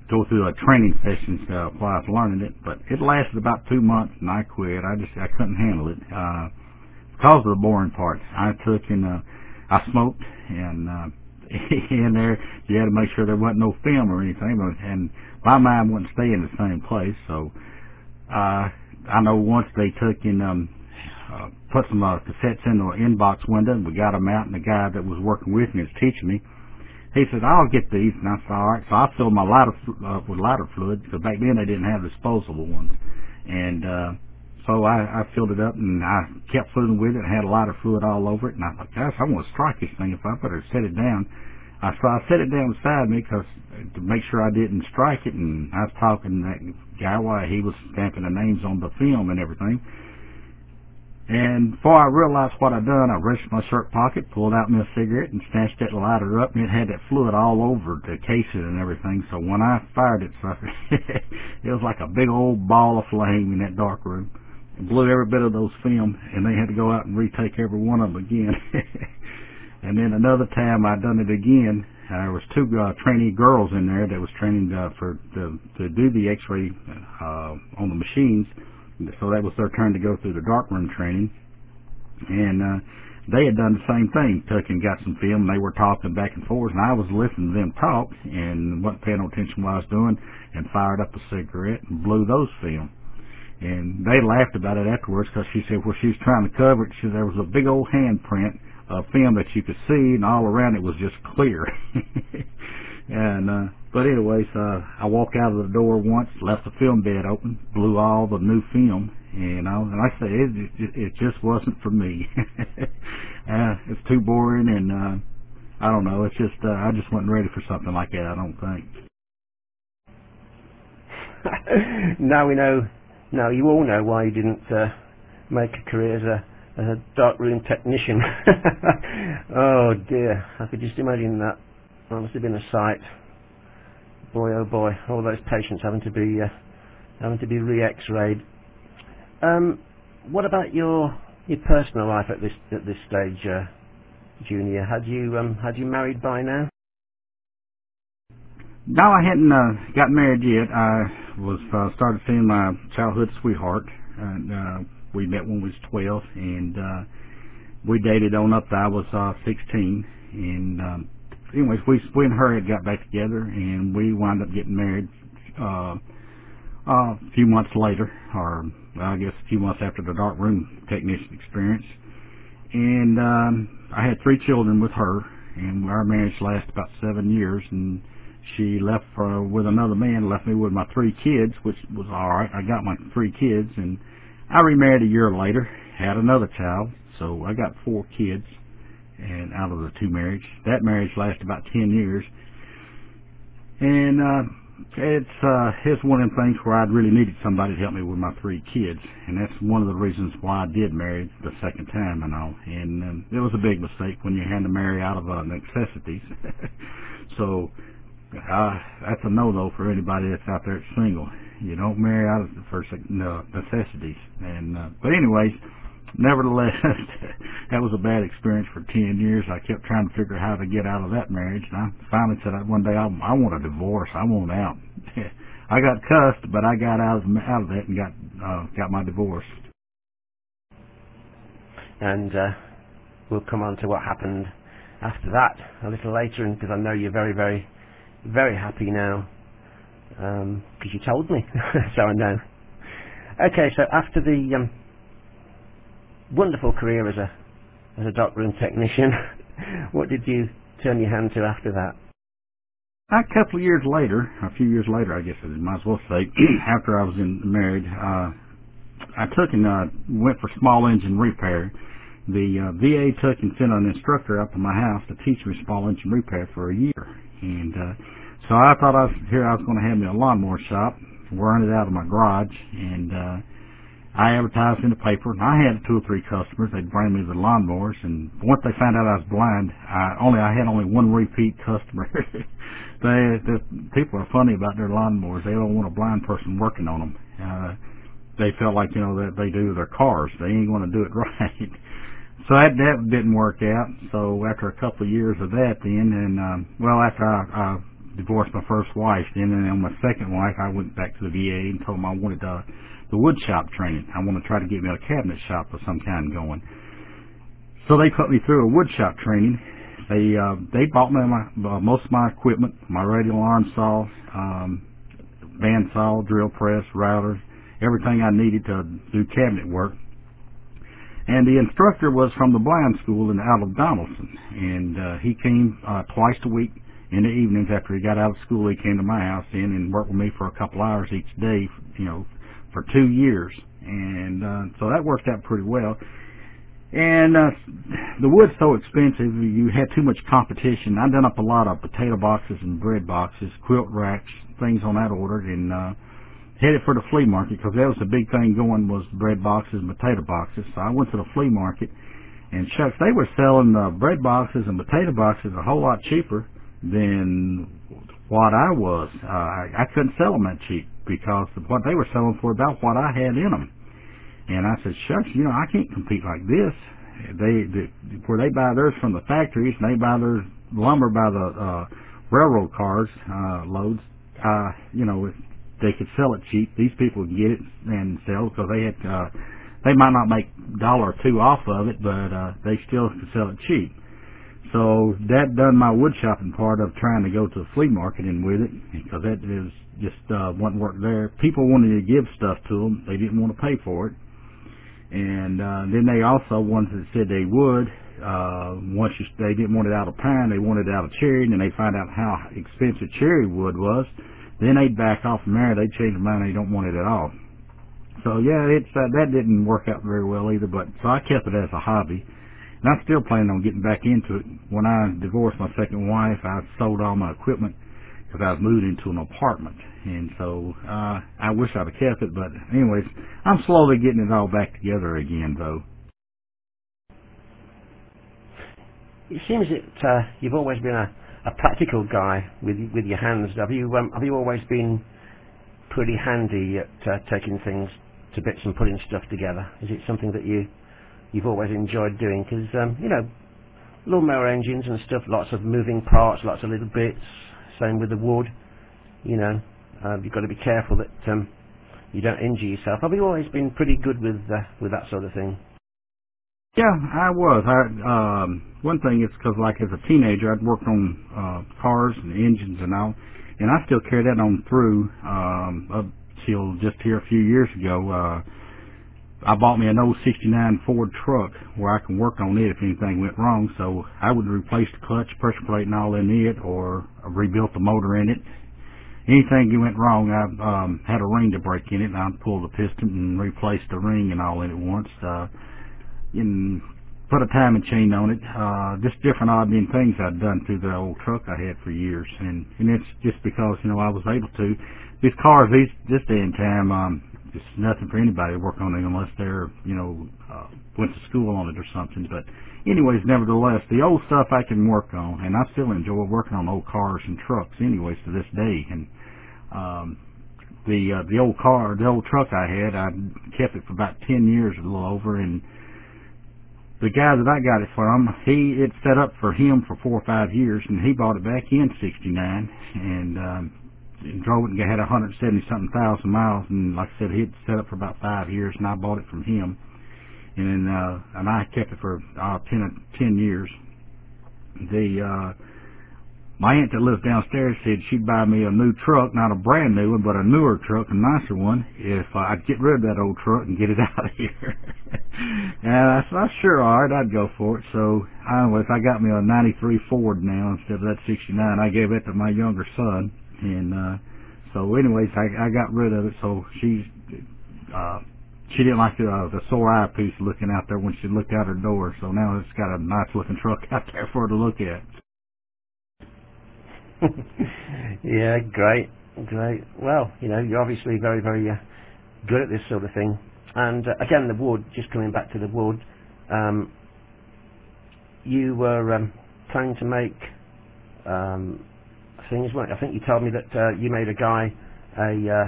Speaker 3: go through a training session uh, while I was learning it, but it lasted about two months and I quit. I just I couldn't handle it uh, because of the boring part. I took and uh, I smoked, and uh, in there you had to make sure there wasn't no film or anything, but, and my mind wouldn't stay in the same place. So uh, I know once they took and um, uh, put some uh, cassettes in the inbox window, and we got them out, and the guy that was working with me was teaching me. He said, I'll get these, and I said, all right. So I filled my lighter uh, with lighter fluid, because back then they didn't have disposable ones. And uh, so I, I filled it up, and I kept fooling with it, and had a lighter fluid all over it. And I thought, gosh, I want to strike this thing. If I better set it down. I, so I set it down beside me cause, to make sure I didn't strike it. And I was talking to that guy while he was stamping the names on the film and everything. And before I realized what I'd done, I reached my shirt pocket, pulled out me a cigarette, and snatched that lighter up, and it had that fluid all over the casing and everything. So when I fired it, sucker, it was like a big old ball of flame in that dark room. It blew every bit of those film, and they had to go out and retake every one of them again. And then another time I done it again. Uh, there was two uh, trainee girls in there that was training uh, for to, to do the X-ray uh, on the machines. So that was their turn to go through the darkroom training, and uh, they had done the same thing. Took and got some film, and they were talking back and forth, and I was listening to them talk and wasn't paying no attention to what I was doing, and fired up a cigarette and blew those film. And they laughed about it afterwards because she said, well, she was trying to cover it. She said there was a big old handprint of film that you could see, and all around it was just clear. And uh, but anyways, uh, I walked out of the door once, left the film bed open, blew all the new film, you know. And I say it, it, it just wasn't for me. uh, it's too boring, and uh, I don't know. It's just uh, I just wasn't ready for something like that. I don't think.
Speaker 2: Now we know. Now you all know why you didn't uh, make a career as a, as a darkroom technician. Oh dear, I could just imagine that. That must have been a sight. Boy, oh boy, all those patients having to be uh, having to be re-X-rayed. Um, what about your your personal life at this at this stage, uh, Junior? Had you um, had you married by now?
Speaker 3: No, I hadn't uh, got married yet. I was uh, started seeing my childhood sweetheart, and uh, we met when we was twelve, and uh, we dated on up to I was uh, sixteen, and um, anyways, we, we and her had got back together, and we wound up getting married uh, uh, a few months later, or well, I guess a few months after the dark room technician experience. And um, I had three children with her, and our marriage lasted about seven years. And she left for, with another man, left me with my three kids, which was all right. I got my three kids, and I remarried a year later, had another child, so I got four kids. And out of the two marriages, that marriage lasted about ten years, and uh, it's uh, it's one of them things where I really needed somebody to help me with my three kids, and that's one of the reasons why I did marry the second time and all. And um, it was a big mistake when you had to marry out of uh, necessities. So uh, that's a no-no for anybody that's out there that's single. You don't marry out of the first uh, necessities. And uh, but anyways. Nevertheless, that was a bad experience for ten years. I kept trying to figure out how to get out of that marriage, and I finally said one day, I, I want a divorce. I want out. I got cussed, but I got out of, out of that and got uh, got my divorce.
Speaker 2: And uh, we'll come on to what happened after that a little later, because I know you're very, very, very happy now, because um, you told me, so I know. Okay, so after the um, wonderful career as a as a darkroom technician, what did you turn your hand to after that?
Speaker 3: A couple of years later, a few years later, I guess I might as well say, after I was in, married, uh, I took and uh, went for small engine repair. The uh, V A took and sent an instructor up to my house to teach me small engine repair for a year, and uh, so I thought I was here. I was going to have me a lawnmower shop, wearing it out of my garage, and uh, I advertised in the paper, and I had two or three customers. They'd bring me the lawnmowers, and once they found out I was blind, I only I had only one repeat customer. they, the people are funny about their lawnmowers. They don't want a blind person working on them. Uh, they felt like, you know, that they do their cars. They ain't going to do it right. So that that didn't work out. So after a couple of years of that, then, and um, well, after I, I divorced my first wife. Then and on my second wife, I went back to the V A and told them I wanted uh, the wood shop training. I want to try to get me a cabinet shop of some kind going. So they put me through a wood shop training. They uh, they bought me my, uh, most of my equipment, my radial arm saw, um, bandsaw, drill press, router, everything I needed to do cabinet work. And the instructor was from the blind school in out of Donaldson, and uh, he came uh, twice a week in the evenings after he got out of school. He came to my house in and worked with me for a couple hours each day, you know, for two years, and uh, so that worked out pretty well. And uh, the wood's so expensive, you had too much competition. I done up a lot of potato boxes and bread boxes, quilt racks, things on that order, and uh, headed for the flea market because that was the big thing going was bread boxes and potato boxes. So I went to the flea market, and shucks, they were selling uh, bread boxes and potato boxes a whole lot cheaper than what I was. Uh, I, I couldn't sell them that cheap because of what they were selling for about what I had in them. And I said, shucks, you know, I can't compete like this. They, they where they buy theirs from the factories and they buy their lumber by the uh, railroad cars uh, loads. Uh, you know, if they could sell it cheap, these people can get it and sell because they had. Uh, they might not make a dollar or two off of it, but uh, they still could sell it cheap. So that done my wood shopping part of trying to go to the flea market and with it because that is just uh, wouldn't work there. People wanted to give stuff to them; they didn't want to pay for it. And uh, then they also, ones that said they would, uh, once you, they didn't want it out of pine, they wanted it out of cherry, and then they find out how expensive cherry wood was. Then they'd back off from there. They'd change their mind. They don't want it at all. So yeah, it's uh, that didn't work out very well either. But so I kept it as a hobby, and I'm still planning on getting back into it. When I divorced my second wife, I sold all my equipment because I was moving into an apartment. And so uh, I wish I'd have kept it, but anyways, I'm slowly getting it all back together again, though.
Speaker 2: It seems that uh, you've always been a, a practical guy with with your hands. Have you um, have you always been pretty handy at uh, taking things to bits and putting stuff together? Is it something that you you've always enjoyed doing? Because um, you know, lawnmower engines and stuff, lots of moving parts, lots of little bits. Same with the wood, you know. Uh, you've got to be careful that um, you don't injure yourself. Have you always been pretty good with uh, with that sort of thing?
Speaker 3: Yeah, I was. I, um, one thing is because, like, as a teenager, I'd worked on uh, cars and engines and all, and I still carry that on through um, up till just here a few years ago. Uh, I bought me an old sixty-nine Ford truck where I can work on it if anything went wrong. So I would replace the clutch, pressure plate, and all in it, or rebuilt the motor in it. Anything that went wrong, I um, had a ring to break in it, and I'd pull the piston and replace the ring and all in it once. Uh, and put a timing chain on it. Uh, just different odd mean things I'd done to the old truck I had for years, and and it's just because you know I was able to. These cars, these this day and time, um, it's nothing for anybody to work on it unless they're you know uh, went to school on it or something. But anyways, nevertheless, the old stuff I can work on, and I still enjoy working on old cars and trucks. Anyways, to this day, and um, the uh, the old car, the old truck I had, I kept it for about ten years, a little over, and the guy that I got it from, he it set up for him for four or five years, and he bought it back in sixty-nine, and um, drove it and had one hundred seventy something thousand miles, and like I said, he'd set up for about five years, and I bought it from him, and then, uh, and I kept it for uh, ten ten years. The uh, my aunt that lives downstairs said she'd buy me a new truck, not a brand new one, but a newer truck, a nicer one, if uh, I'd get rid of that old truck and get it out of here. And I said, oh, sure, all right, I'd go for it. So, anyways, I got me a ninety-three Ford now instead of that sixty-nine. I gave it to my younger son. And uh, so, anyways, I, I got rid of it. So she uh, she didn't like the, uh, the sore eyepiece looking out there when she looked out her door. So now it's got a nice-looking truck out there for her to look at.
Speaker 2: Yeah, great, great. Well, you know, you're obviously very, very uh, good at this sort of thing. And uh, again, the wood, just coming back to the wood, um, you were um, planning to make um, things, weren't you? I think you told me that uh, you made a guy a uh,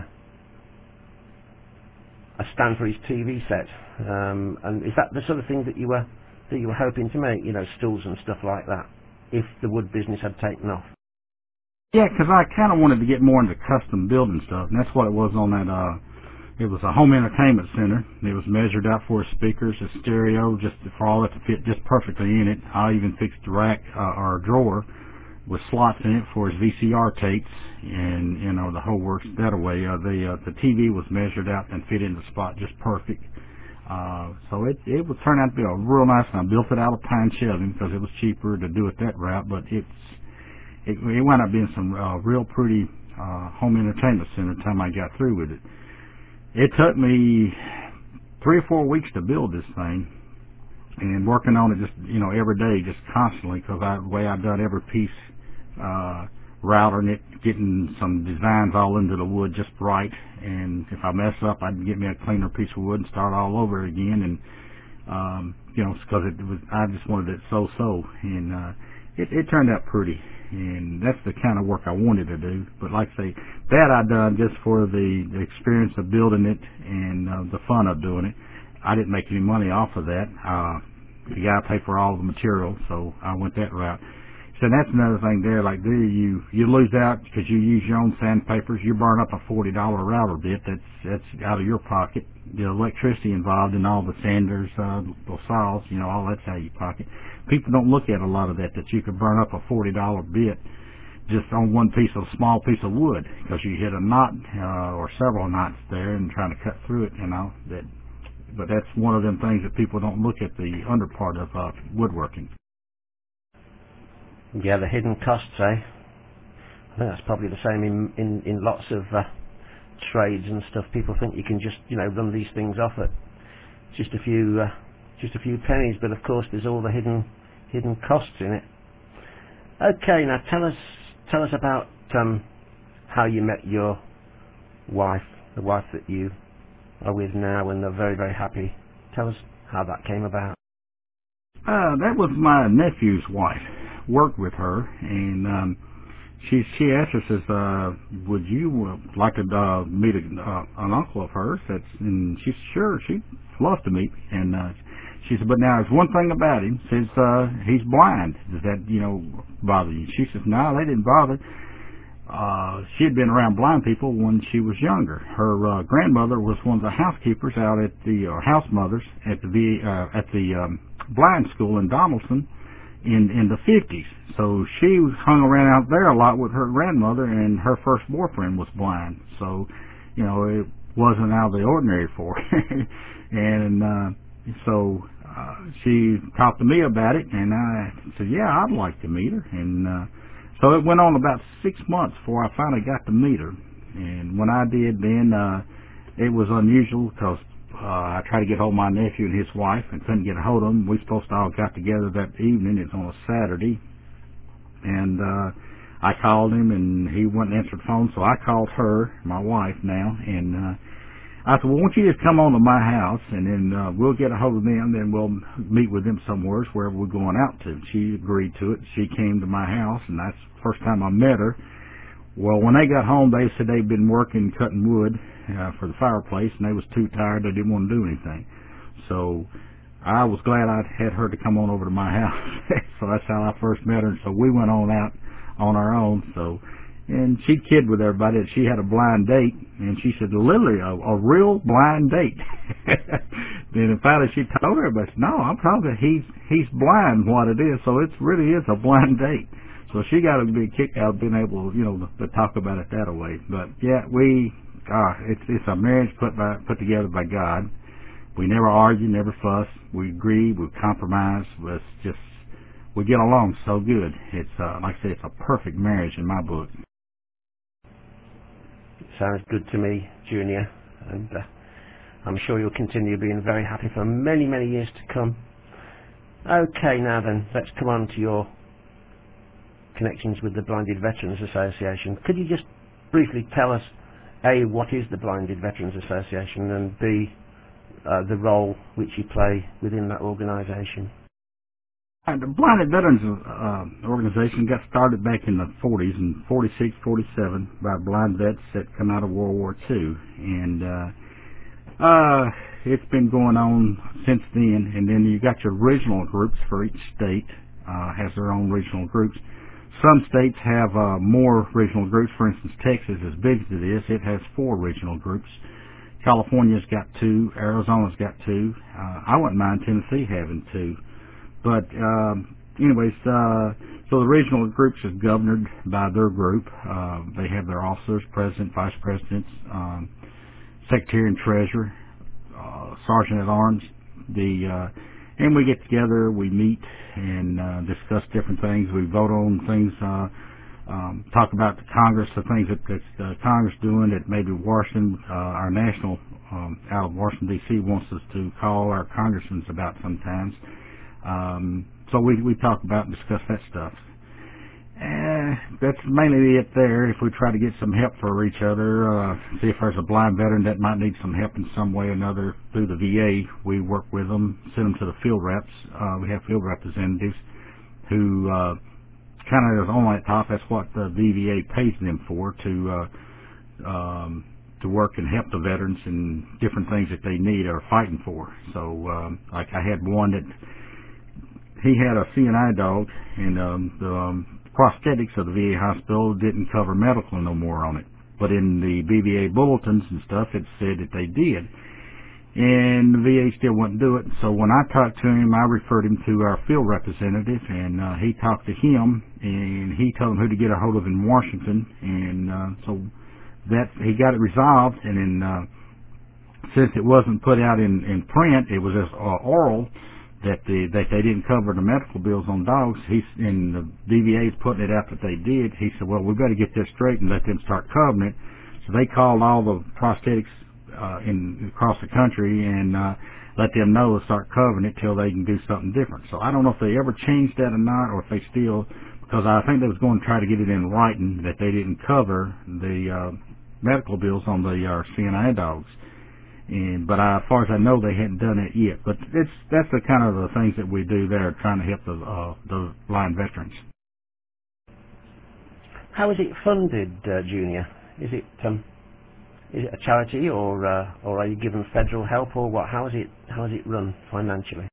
Speaker 2: a stand for his T V set. Um, and is that the sort of thing that you were that you were hoping to make? You know, stools and stuff like that, if the wood business had taken off.
Speaker 3: Yeah, because I kind of wanted to get more into custom building stuff, and that's what it was on that. Uh, it was a home entertainment center. It was measured out for speakers, a stereo, just for all that to fit just perfectly in it. I even fixed a rack uh, or a drawer with slots in it for his V C R tapes, and you know the whole works that way. Uh, the uh, the T V was measured out and fit in the spot just perfect. Uh, so it it would turn out to be a real nice one. I built it out of pine shelving because it was cheaper to do it that route, but it's it, it wound up being some uh, real pretty uh, home entertainment center the time I got through with it. It took me three or four weeks to build this thing, and working on it just you know every day, just constantly, because I, the way I've done every piece, uh, routing it, getting some designs all into the wood just right, and if I mess up, I'd get me a cleaner piece of wood and start all over again, and um, you know, because it was I just wanted it so-so, and uh, it, it turned out pretty, and that's the kind of work I wanted to do. But like I say, that I done just for the, the experience of building it and uh, the fun of doing it. I didn't make any money off of that. Uh, the guy paid for all the material, so I went that route. So that's another thing there. Like there, you you lose out because you use your own sandpapers. You burn up a forty dollar router bit. That's that's out of your pocket. The electricity involved in all the sanders, uh, the saws, you know, all that's out of your pocket. People don't look at a lot of that. That you could burn up a forty dollar bit just on one piece of small piece of wood because you hit a knot uh, or several knots there and trying to cut through it. You know that. But that's one of them things that people don't look at the under part of uh, woodworking.
Speaker 2: Yeah, the hidden costs, eh? I think that's probably the same in in, in lots of uh, trades and stuff. People think you can just you know run these things off at just a few uh, just a few pennies, but of course there's all the hidden hidden costs in it. Okay, now tell us tell us about um, how you met your wife, the wife that you are with now, and they're very very happy. Tell us how that came about.
Speaker 3: Uh, that was my nephew's wife. Worked with her, and um, she she asked us, says, uh, "Would you uh, like to uh, meet a, uh, an uncle of hers?" That's and she said, "Sure, she'd love to meet." And uh, she said, "But now there's one thing about him. Says uh, he's blind. Does that you know bother you?" She says, "No, they didn't bother." Uh, she had been around blind people when she was younger. Her uh, grandmother was one of the housekeepers out at the or house mothers at the uh, at the um, blind school in Donaldson in in the fifties. So she hung around out there a lot with her grandmother, and her first boyfriend was blind. So, you know, it wasn't out of the ordinary for her. and uh, so uh, she talked to me about it, and I said, "Yeah, I'd like to meet her." And uh, so it went on about six months before I finally got to meet her. And when I did, then uh, it was unusual because Uh, I tried to get hold of my nephew and his wife and couldn't get a hold of them. We supposed to all got together that evening. It's on a Saturday. And uh, I called him, and he wouldn't answer the phone, so I called her, my wife now, and uh, I said, "Well, why don't you just come on to my house, and then uh, we'll get a hold of them, then we'll meet with them somewhere, wherever we're going out to." She agreed to it. She came to my house, and that's the first time I met her. Well, when they got home, they said they'd been working cutting wood uh, for the fireplace, and they was too tired. They didn't want to do anything. So I was glad I had her to come on over to my house. So that's how I first met her. And so we went on out on our own. So, and she'd kid with everybody that she had a blind date, and she said, "Literally, a, a real blind date." Then finally she told everybody, "No, I'm talking. He's he's blind. What it is. So it really is a blind date." So she got a big kick out of being able, you know, to, to talk about it that way. But yeah, we, uh, it's it's a marriage put by put together by God. We never argue, never fuss. We agree, we compromise. It's just we get along so good. It's uh, like I say, it's a perfect marriage in my book.
Speaker 2: Sounds good to me, Junior, and uh, I'm sure you'll continue being very happy for many many years to come. Okay, now then, let's come on to your connections with the Blinded Veterans Association. Could you just briefly tell us, A, what is the Blinded Veterans Association, and B, uh, the role which you play within that organisation?
Speaker 3: Uh, the Blinded Veterans uh, Organization got started back in the forties, in forty-six, forty-seven, by blind vets that come out of World War Two. And uh, uh, it's been going on since then. And then you got your regional groups for each state, uh, has their own regional groups. Some states have uh, more regional groups. For instance, Texas, as big as it is, it has four regional groups. California's got two. Arizona's got two. Uh, I wouldn't mind Tennessee having two. But um, anyways, uh, so the regional groups is governed by their group. Uh, they have their officers, president, vice presidents, um, secretary and treasurer, uh, sergeant at arms. The uh, and we get together, we meet and uh, discuss different things. We vote on things, uh, um, talk about the Congress, the things that, that uh, Congress doing that maybe Washington, uh, our national um, out of Washington D C wants us to call our congressmen about sometimes. Um, so we we talk about and discuss that stuff. Uh, that's mainly it there. If we try to get some help for each other, uh, see if there's a blind veteran that might need some help in some way or another through the V A, we work with them, send them to the field reps. Uh, we have field representatives who uh, kind of is on that top. That's what the V V A pays them for, to uh, um, to work and help the veterans in different things that they need or are fighting for. So, um, like I had one that he had a C N I dog, and um, the um, prosthetics of the V A hospital didn't cover medical no more on it. But in the V V A bulletins and stuff, it said that they did. And the V A still wouldn't do it. So when I talked to him, I referred him to our field representative, and uh, he talked to him, and he told him who to get a hold of in Washington. And uh, so that he got it resolved. And then uh, since it wasn't put out in, in print, it was just uh, oral, that the that they didn't cover the medical bills on dogs. He's and the D V A's putting it out that they did. He said, well, we better get this straight and let them start covering it. So they called all the prosthetics uh, in across the country and uh, let them know to start covering it till they can do something different. So I don't know if they ever changed that or not, or if they still, because I think they was going to try to get it in writing that they didn't cover the uh, medical bills on the uh, C N I dogs. And, but I, as far as I know, they hadn't done it yet. But it's that's the kind of the things that we do there, trying to help the uh, the blind veterans.
Speaker 2: How is it funded, uh, Junior? Is it um, is it a charity, or uh, or are you given federal help, or what? How is it how is it run financially?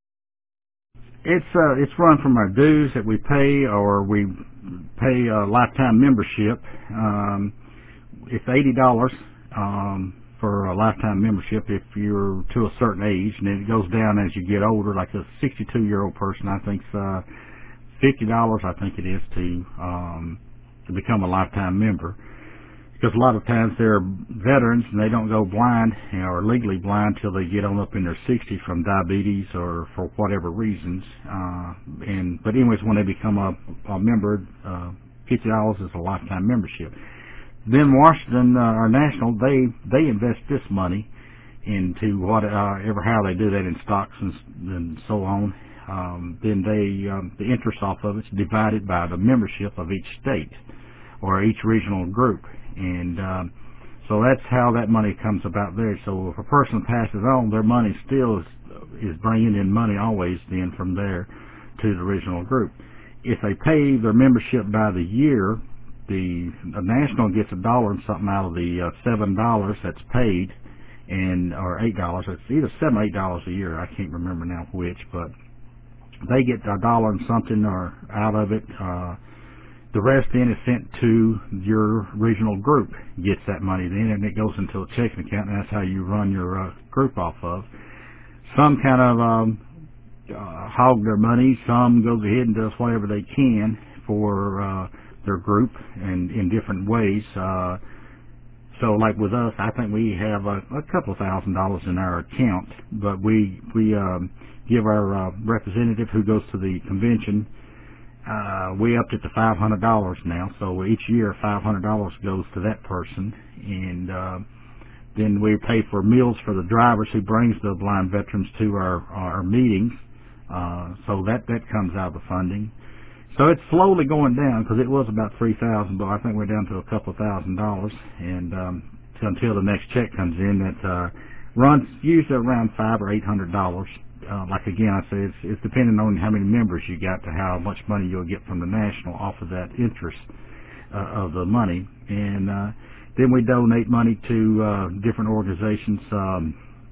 Speaker 3: It's uh, it's run from our dues that we pay, or we pay a lifetime membership. Um, it's eighty dollars. Um, for a lifetime membership if you're to a certain age, and then it goes down as you get older. Like a sixty-two year old person, I think uh fifty dollars I think it is to um to become a lifetime member, because a lot of times they're veterans and they don't go blind, you know, or legally blind till they get on up in their sixties from diabetes or for whatever reasons. Uh and but anyways, when they become a, a member, uh fifty dollars is a lifetime membership. Then Washington, uh, our national, they they invest this money into whatever, how they do that in stocks and, and so on. Um, then they um, the interest off of it's divided by the membership of each state or each regional group, and um, so that's how that money comes about there. So if a person passes on, their money still is is bringing in money always then from there to the regional group. If they pay their membership by the year, The, the national gets a dollar and something out of the uh, seven dollars that's paid, and or eight dollars. It's either seven or eight dollars a year. I can't remember now which, but they get a dollar and something or out of it. Uh, the rest then is sent to your regional group. Gets that money then, and it goes into a checking account, and that's how you run your uh, group off of. Some kind of um, uh, hog their money. Some goes ahead and does whatever they can for. Uh, their group and in different ways. Uh, so like with us, I think we have a, a couple of thousand dollars in our account, but we, we, um, give our, uh, representative who goes to the convention, uh, we upped it to five hundred dollars now. So each year five hundred dollars goes to that person. And, uh, then we pay for meals for the drivers who brings the blind veterans to our, our meetings. Uh, so that, that comes out of the funding. So it's slowly going down, because it was about three thousand, but I think we're down to a couple of thousand dollars, and um, until the next check comes in, that uh, runs usually around five or eight hundred dollars. Uh, like again, I say it's, it's depending on how many members you got to how much money you'll get from the national off of that interest uh, of the money, and uh, then we donate money to uh, different organizations. Um,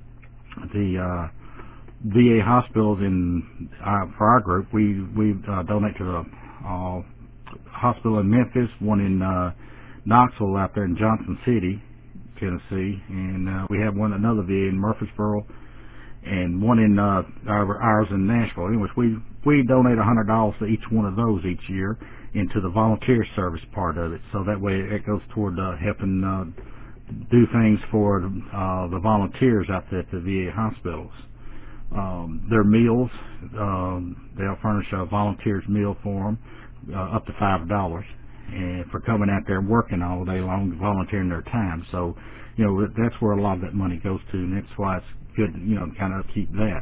Speaker 3: the uh, V A hospitals in uh, for our group, we we uh, donate to the uh, hospital in Memphis, one in uh, Knoxville out there in Johnson City, Tennessee, and uh, we have one another V A in Murfreesboro, and one in uh, our, ours in Nashville. Anyways, we we donate a hundred dollars to each one of those each year into the volunteer service part of it. So that way it goes toward uh, helping uh, do things for uh, the volunteers out there at the V A hospitals. Um, their meals, um, they'll furnish a volunteer's meal for them, uh, up to five dollars, and for coming out there working all day long, volunteering their time. So, you know, that's where a lot of that money goes to, and that's why it's good, you know, to kind of keep that.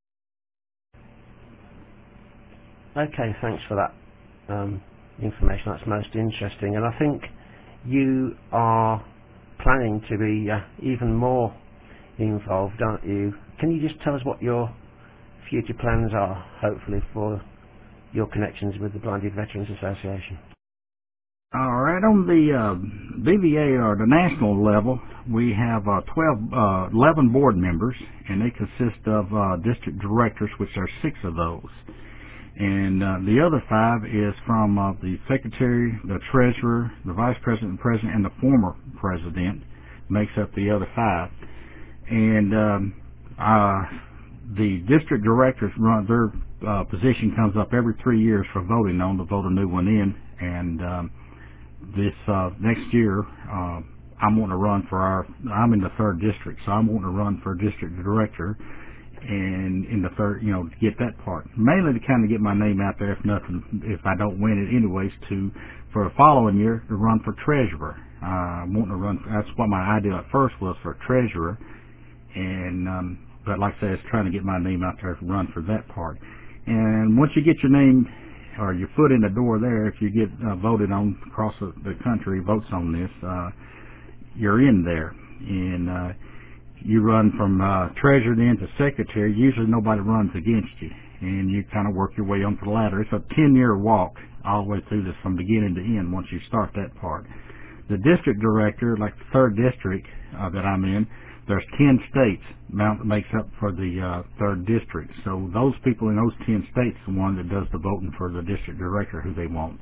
Speaker 2: Okay, thanks for that um, information. That's most interesting, and I think you are planning to be uh, even more involved, aren't you? Can you just tell us what your future plans are, hopefully, for your connections with the Blinded Veterans Association?
Speaker 3: All right, on the uh, B V A or the national level, we have uh, twelve, uh, eleven board members, and they consist of uh, district directors, which are six of those. And uh, the other five is from uh, the secretary, the treasurer, the vice president, and president, and the former president makes up the other five. And um, uh, the district directors run their uh, position comes up every three years for voting on to vote a new one in. And um, this uh, next year, uh, I'm wanting to run for our. I'm in the third district, so I'm wanting to run for district director. And in the third, you know, to get that part, mainly to kind of get my name out there. If nothing, if I don't win it, anyways, to for the following year to run for treasurer. Uh, I'm wanting to run. That's what my idea at first was for treasurer, and um, but like I said, it's trying to get my name out there to run for that part. And once you get your name or your foot in the door there, if you get uh, voted on across the, the country, votes on this, uh, you're in there, and. Uh, You run from uh, treasurer then to secretary. Usually nobody runs against you, and you kind of work your way up the ladder. It's a ten-year walk all the way through this from beginning to end once you start that part. The district director, like the third district uh, that I'm in, there's ten states Mount makes up for the uh, third district. So those people in those ten states are the one that does the voting for the district director who they want.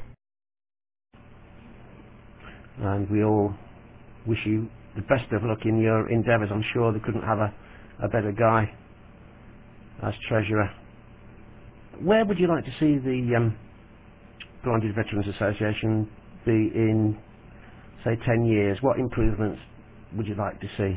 Speaker 2: And we all wish you the best of luck in your endeavours. I'm sure they couldn't have a, a better guy as treasurer. Where would you like to see the um, Blinded Veterans Association be in, say, ten years? What improvements would you like to see?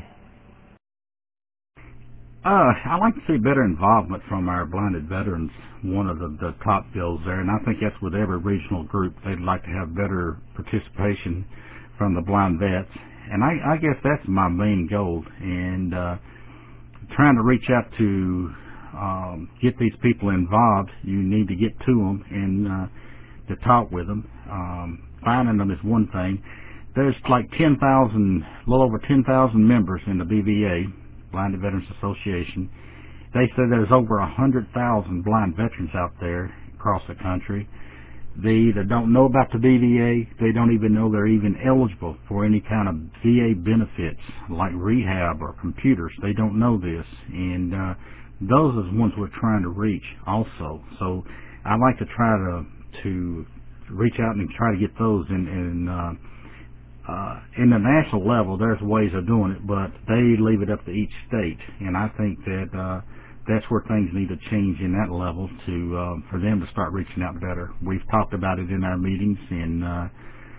Speaker 3: Uh, I'd like to see better involvement from our blinded veterans, one of the, the top goals there, and I think that's with every regional group. They'd like to have better participation from the blind vets. And I, I guess that's my main goal, and uh, trying to reach out to um, get these people involved. You need to get to them and uh, to talk with them. Um, finding them is one thing. There's like ten thousand, a little over ten thousand members in the B V A, Blinded Veterans Association. They say there's over one hundred thousand blind veterans out there across the country. They either don't know about the B V A, they don't even know they're even eligible for any kind of V A benefits like rehab or computers. They don't know this, and uh, those are the ones we're trying to reach also. So I'd like to try to to reach out and try to get those in, in uh, uh, in the national level. There's ways of doing it, but they leave it up to each state, and I think that uh, that's where things need to change in that level to uh, for them to start reaching out better. We've talked about it in our meetings, and uh,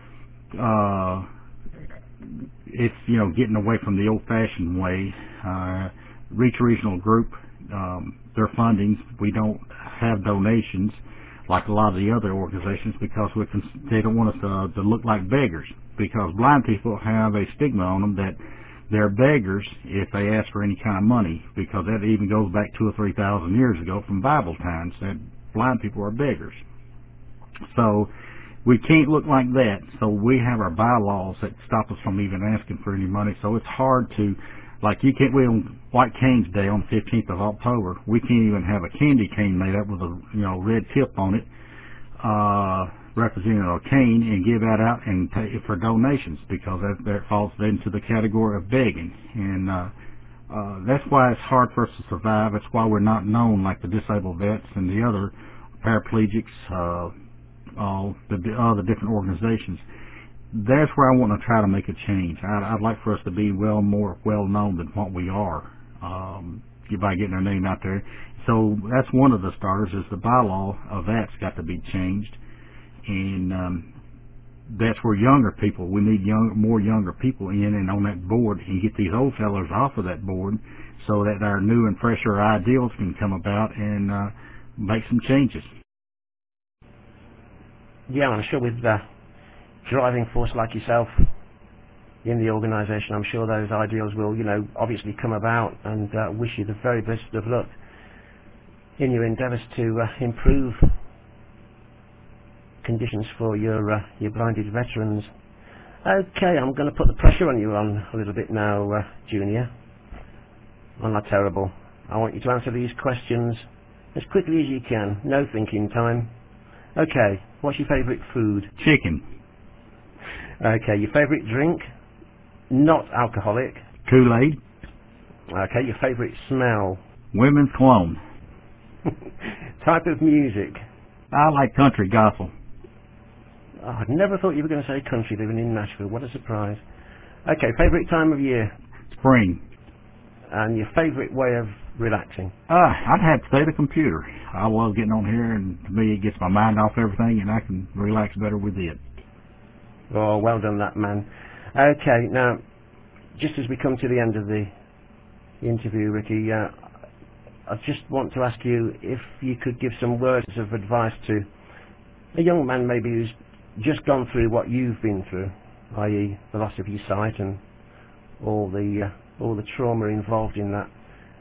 Speaker 3: uh, it's, you know, getting away from the old-fashioned way. Uh, Reach Regional Group, um, their fundings, we don't have donations like a lot of the other organizations because we can, they don't want us to, to look like beggars, because blind people have a stigma on them that they're beggars if they ask for any kind of money, because that even goes back two or three thousand years ago from Bible times, that blind people are beggars. So we can't look like that. So we have our bylaws that stop us from even asking for any money. So it's hard to, like, you can't, we on White Canes Day on the fifteenth of October, we can't even have a candy cane made up with a, you know, red tip on it, uh, representing a cane, and give that out and pay for donations, because that, that falls into the category of begging. And uh, uh, that's why it's hard for us to survive. That's why we're not known like the disabled vets and the other paraplegics, uh, uh, the, the other different organizations. That's where I want to try to make a change. I'd, I'd like for us to be well more well known than what we are. Um, by getting our name out there. So that's one of the starters. Is the bylaw of that's got to be changed, and um, that's where younger people. We need young, more younger people in and on that board, and get these old fellows off of that board, so that our new and fresher ideals can come about and uh, make some changes.
Speaker 2: Yeah, I'm sure with the driving force like yourself in the organisation, I'm sure those ideals will, you know, obviously come about, and uh, wish you the very best of luck in your endeavours to uh, improve conditions for your uh, your blinded veterans. Okay, I'm going to put the pressure on you on a little bit now, uh, Junior. I'm not terrible. I want you to answer these questions as quickly as you can. No thinking time. Okay, what's your favourite food?
Speaker 3: Chicken.
Speaker 2: Okay, your favourite drink? Not alcoholic.
Speaker 3: Kool-Aid.
Speaker 2: Okay, your favourite smell?
Speaker 3: Women's cologne.
Speaker 2: Type of music?
Speaker 3: I like country gospel.
Speaker 2: Oh, I never thought you were going to say country living in Nashville. What a surprise. Okay, favourite time of year?
Speaker 3: Spring.
Speaker 2: And your favourite way of relaxing?
Speaker 3: Uh, I'd have to say the computer. I love getting on here, and to me it gets my mind off everything, and I can relax better with it.
Speaker 2: Oh, well done, that man. Okay, now, just as we come to the end of the interview, Ricky, uh, I just want to ask you if you could give some words of advice to a young man maybe who's just gone through what you've been through, that is the loss of your sight and all the uh, all the trauma involved in that.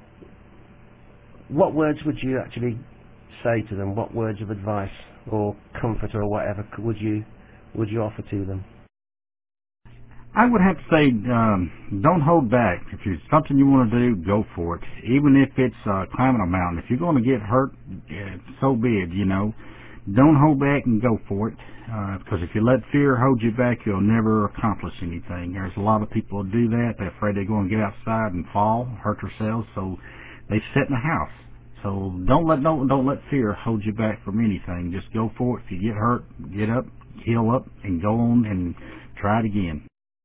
Speaker 2: What words would you actually say to them? What words of advice or comfort or whatever would you would you offer to them?
Speaker 3: I would have to say, um, don't hold back. If it's something you want to do, go for it. Even if it's uh, climbing a mountain. If you're going to get hurt, yeah, so be it, you know. Don't hold back and go for it. Uh, because if you let fear hold you back, you'll never accomplish anything. There's a lot of people who do that. They're afraid they're going to get outside and fall, hurt themselves, so they sit in the house. So don't let don't, don't let fear hold you back from anything. Just go for it. If you get hurt, get up, heal up, and go on and try it again.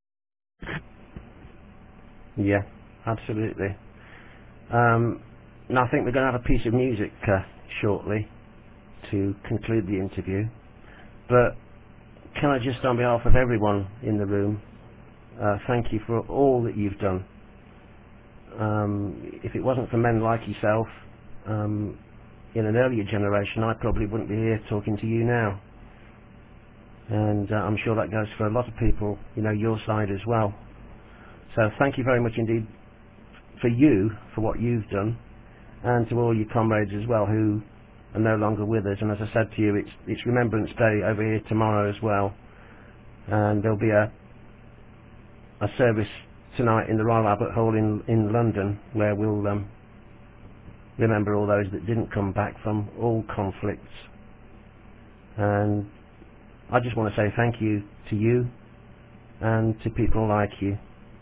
Speaker 2: Yeah, absolutely. Um, now I think we're going to have a piece of music uh, shortly to conclude the interview. But can I just, on behalf of everyone in the room, uh, thank you for all that you've done. Um, if it wasn't for men like yourself, um, in an earlier generation, I probably wouldn't be here talking to you now. And uh, I'm sure that goes for a lot of people, you know, your side as well. So thank you very much indeed for you, for what you've done, and to all your comrades as well who are no longer with us. And as I said to you, it's, it's Remembrance Day over here tomorrow as well. And there'll be a, a service tonight in the Royal Albert Hall in, in London where we'll um, remember all those that didn't come back from all conflicts. And I just want to say thank you to you and to people like you.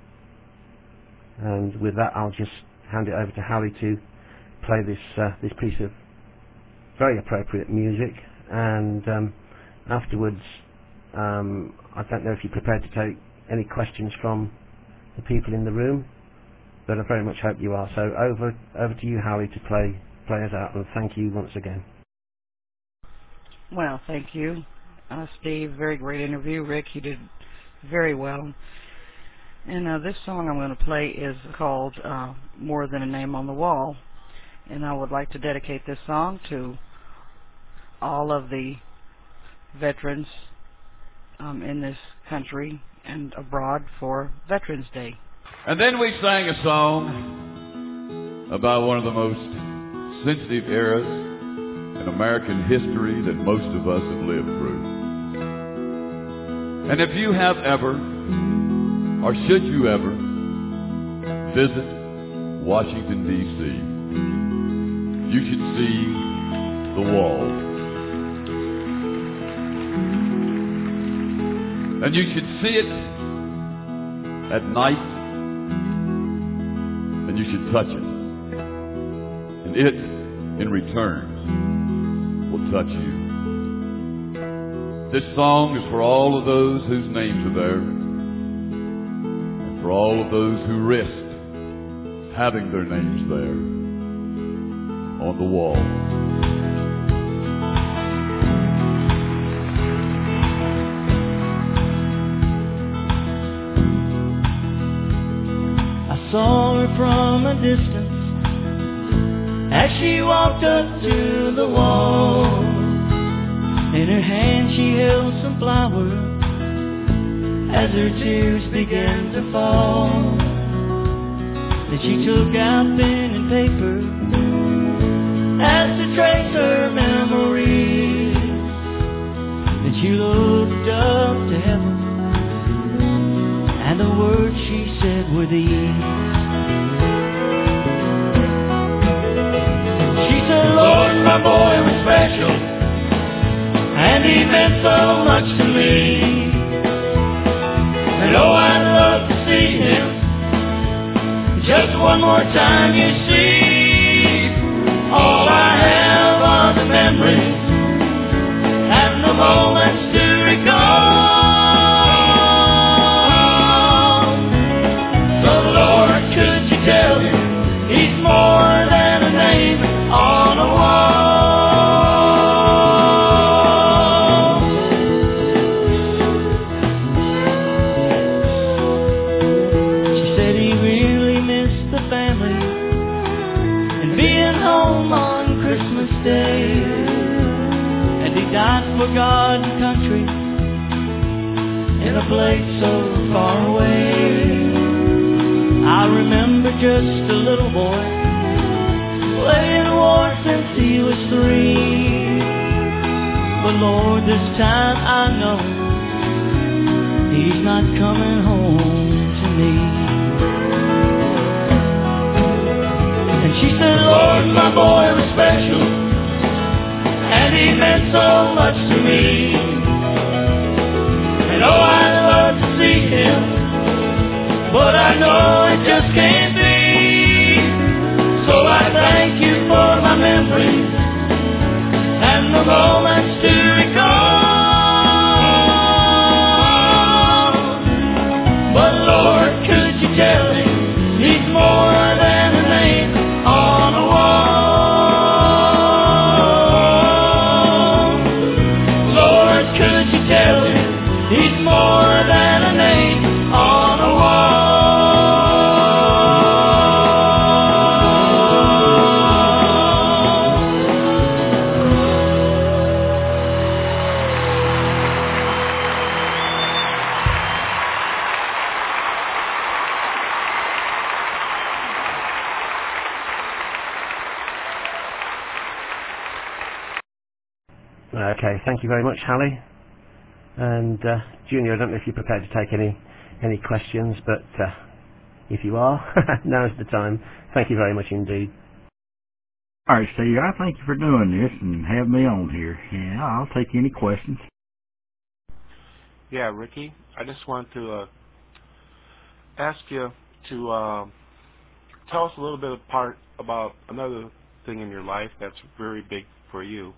Speaker 2: And with that, I'll just hand it over to Harry to play this uh, this piece of very appropriate music. And um, afterwards, um, I don't know if you're prepared to take any questions from the people in the room, but I very much hope you are. So over over to you, Harry, to play play us out. And thank you once again.
Speaker 4: Well, thank you, uh, Steve. Very great interview, Rick. You did very well. And uh, this song I'm going to play is called uh, More Than a Name on the Wall. And I would like to dedicate this song to all of the veterans um, in this country and abroad for Veterans Day.
Speaker 5: And then we sang a song about one of the most sensitive eras in American history that most of us have lived through. And if you have ever, or should you ever, visit Washington, D C, you should see the wall. And you should see it at night, and you should touch it. And it, in return, will touch you. This song is for all of those whose names are there, and for all of those who risked having their names there on the wall.
Speaker 6: I saw her from a distance as she walked up to the wall. In her hand she held some flowers as her tears began to fall. Then she took out pen and paper as to trace her memories. Then she looked up to heaven, and the words she said were these. She said, Lord, my boy was special, and he meant so much to me. And oh, I'd love to see him just one more time, you see. All I have are the memories and the moments to recall. So Lord, could you tell him he's more than a name on a wall? She said he really missed the family and being home on Christmas Day, and he died for God and country in a place so far away. I remember just a little boy playing war since he was three. But Lord, this time I know he's not coming home to me. And she said, Lord, my boy was special, and he meant so much to me. And oh, I'd love to see him, but I know it just can't be. So I thank you for my memories and the moments to recall. But Lord, could you tell me he's more than a name on a wall? Lord, could you tell me he's more than a name on a wall?
Speaker 2: Okay, thank you very much, Hallie. And uh, Junior, I don't know if you're prepared to take any any questions, but uh, if you are, now's the time. Thank you very much indeed.
Speaker 3: All right, Steve, I thank you for doing this and having me on here. Yeah, I'll take any questions.
Speaker 7: Yeah, Ricky, I just want to uh, ask you to uh, tell us a little bit apart about another thing in your life that's very big for you.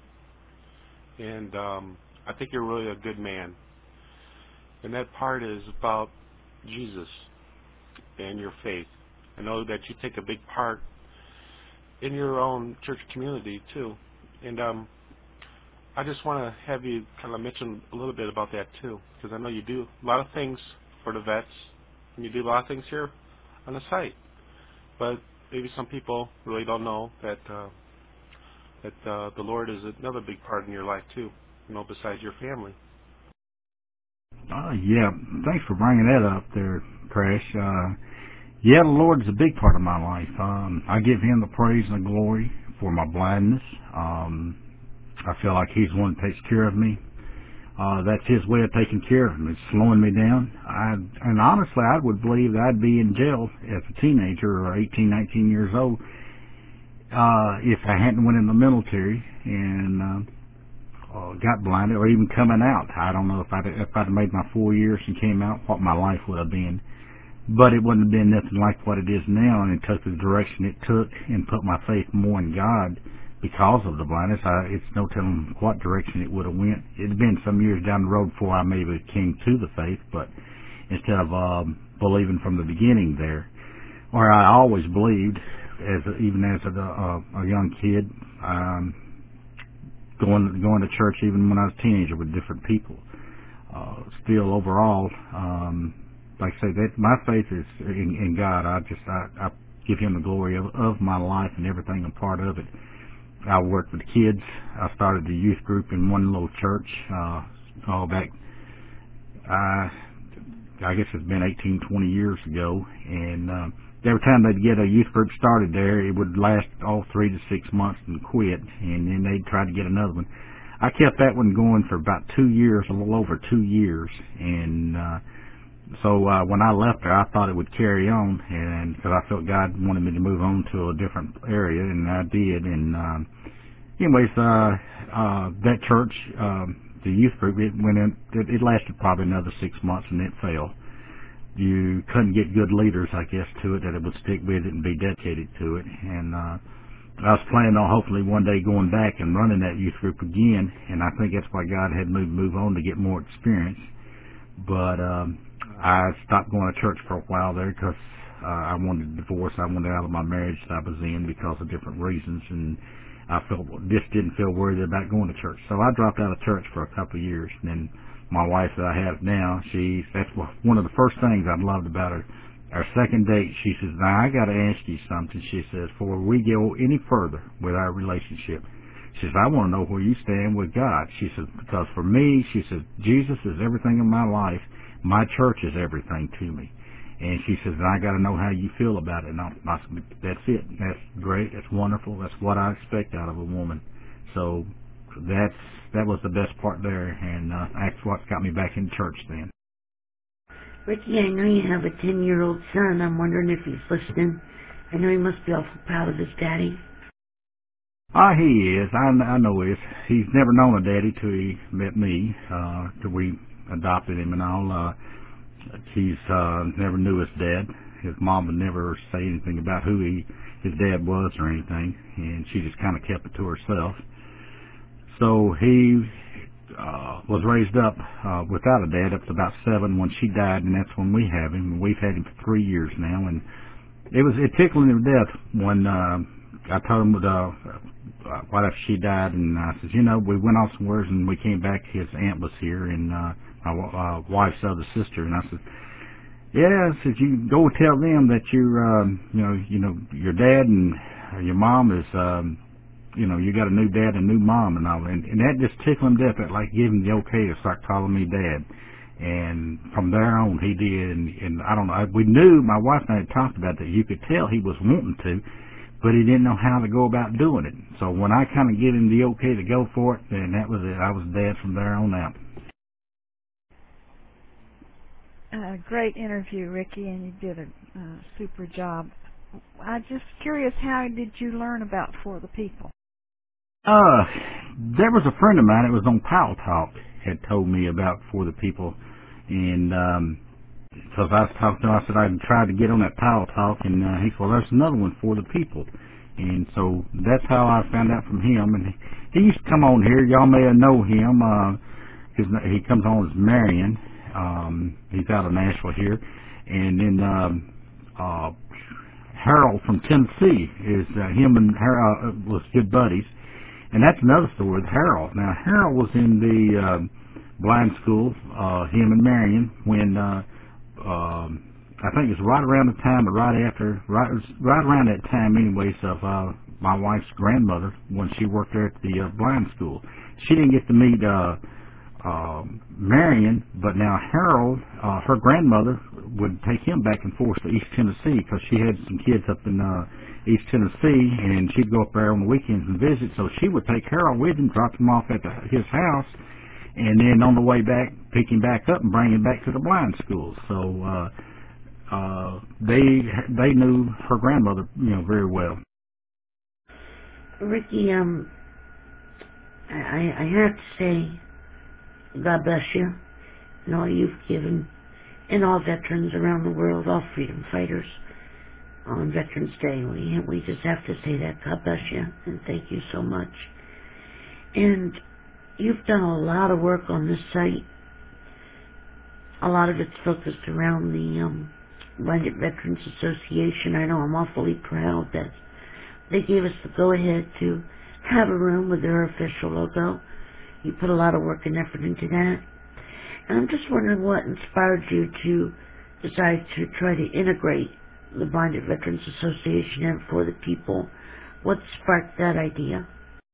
Speaker 7: And um, I think you're really a good man. And that part is about Jesus and your faith. I know that you take a big part in your own church community too. And um, I just want to have you kind of mention a little bit about that too, because I know you do a lot of things for the vets, and you do a lot of things here on the site. But maybe some people really don't know that uh, that uh, the Lord is another big part in your life too, you know, besides your family.
Speaker 3: Uh, yeah, thanks for bringing that up there, Crash. Uh, yeah, the Lord is a big part of my life. Um, I give Him the praise and the glory for my blindness. Um, I feel like He's the one that takes care of me. Uh, that's His way of taking care of me. It's slowing me down. I, and honestly, I would believe that I'd be in jail as a teenager or eighteen, nineteen years old uh, if I hadn't went in the military and uh, uh, got blinded, or even coming out. I don't know if I'd, if I'd made my four years and came out, what my life would have been. But it wouldn't have been nothing like what it is now, and it took the direction it took and put my faith more in God because of the blindness. I, it's no telling what direction it would have went. It had been some years down the road before I maybe came to the faith, but instead of um, believing from the beginning there, where I always believed, as a, even as a, a, a young kid, um, going going to church even when I was a teenager with different people. Uh, still, overall, um, like I say, that my faith is in, in God. I just I, I give Him the glory of, of my life and everything, a part of it. I worked with kids. I started a youth group in one little church uh, all back. I I guess it's been eighteen, twenty years ago, and uh, every time they'd get a youth group started there, it would last all three to six months and quit, and then they'd try to get another one. I kept that one going for about two years, a little over two years, and uh, so uh, when I left there, I thought it would carry on, and because I felt God wanted me to move on to a different area, and I did. And um, anyways, uh, uh, that church, um, the youth group, it went in. It, it lasted probably another six months, and it fell. You couldn't get good leaders, I guess, to it that it would stick with it and be dedicated to it. And uh, I was planning on hopefully one day going back and running that youth group again, and I think that's why God had me move on to get more experience. But um, I stopped going to church for a while there because uh, I wanted a divorce. I wanted out of my marriage that I was in because of different reasons, and I felt just didn't feel worried about going to church. So I dropped out of church for a couple of years, and then my wife that I have now, she that's one of the first things I loved about her. Our second date, she says, "Now I got to ask you something." She says, "Before we go any further with our relationship," she says, "I want to know where you stand with God." She says, "Because for me," she says, "Jesus is everything in my life. My church is everything to me." And she says, "I got to know how you feel about it." And I, I said, "That's it. That's great. That's wonderful. That's what I expect out of a woman." So that's that was the best part there, and uh, that's what got me back in church then.
Speaker 8: Ricky, I know you have a ten-year-old son. I'm wondering if he's listening. I know he must be awful proud of his daddy.
Speaker 3: Ah, he is. I, I know he is. He's never known a daddy till he met me, uh, till we adopted him and all. Uh, he's uh, never knew his dad. His mom would never say anything about who he his dad was or anything, and she just kind of kept it to herself. So he uh, was raised up uh, without a dad up to about seven when she died, and that's when we have him. And we've had him for three years now, and it was it tickled him to death when uh, I told him uh, right after she died, and I said, you know, we went off somewhere and we came back. His aunt was here, and uh, my uh, wife's other sister, and I said, yeah, I said, you go tell them that you're, um, you know, you know, your dad and your mom is. Um, You know, you got a new dad and a new mom and all, and, and that just tickled him to death. It like gave him the okay to start calling me dad, and from there on he did. And, and I don't know, I, we knew, my wife and I had talked about that. You could tell he was wanting to, but he didn't know how to go about doing it. So when I kind of gave him the okay to go for it, then that was it. I was dad from there on out.
Speaker 1: Uh, great interview, Ricky, and you did a uh, super job. I'm just curious, how did you learn about For the People?
Speaker 3: Uh, there was a friend of mine, it was on Powell Talk, had told me about For the People, and um, so I was talking to him, I said I'd tried to get on that Powell Talk, and uh, he said, well, there's another one, For the People, and so that's how I found out from him. And he, he used to come on here, y'all may know him, uh, his, he comes on as Marion, um, he's out of Nashville here, and then um, uh, Harold from Tennessee, is uh, him and Harold uh, was good buddies. And that's another story with Harold. Now, Harold was in the uh, blind school, uh, him and Marion, when uh, um, I think it was right around the time, or right after, right, right around that time, anyways, of uh, my wife's grandmother when she worked there at the uh, blind school. She didn't get to meet uh, uh, Marion, but now Harold, uh, her grandmother, would take him back and forth to East Tennessee because she had some kids up in uh, East Tennessee, and she'd go up there on the weekends and visit. So she would take Harold with him, drop him off at the, his house, and then on the way back, pick him back up and bring him back to the blind school. So uh, uh, they they knew her grandmother, you know, very well.
Speaker 8: Ricky, um, I, I have to say, God bless you and all you've given, and all veterans around the world, all freedom fighters. on Veterans Day. We, we just have to say that. God bless you, and thank you so much. And you've done a lot of work on this site. A lot of it's focused around the um, Blinded Veterans Association. I know I'm awfully proud that they gave us the go-ahead to have a room with their official logo. You put a lot of work and effort into that. And I'm just wondering what inspired you to decide to try to integrate the Blinded Veterans Association and For the People. What sparked that idea?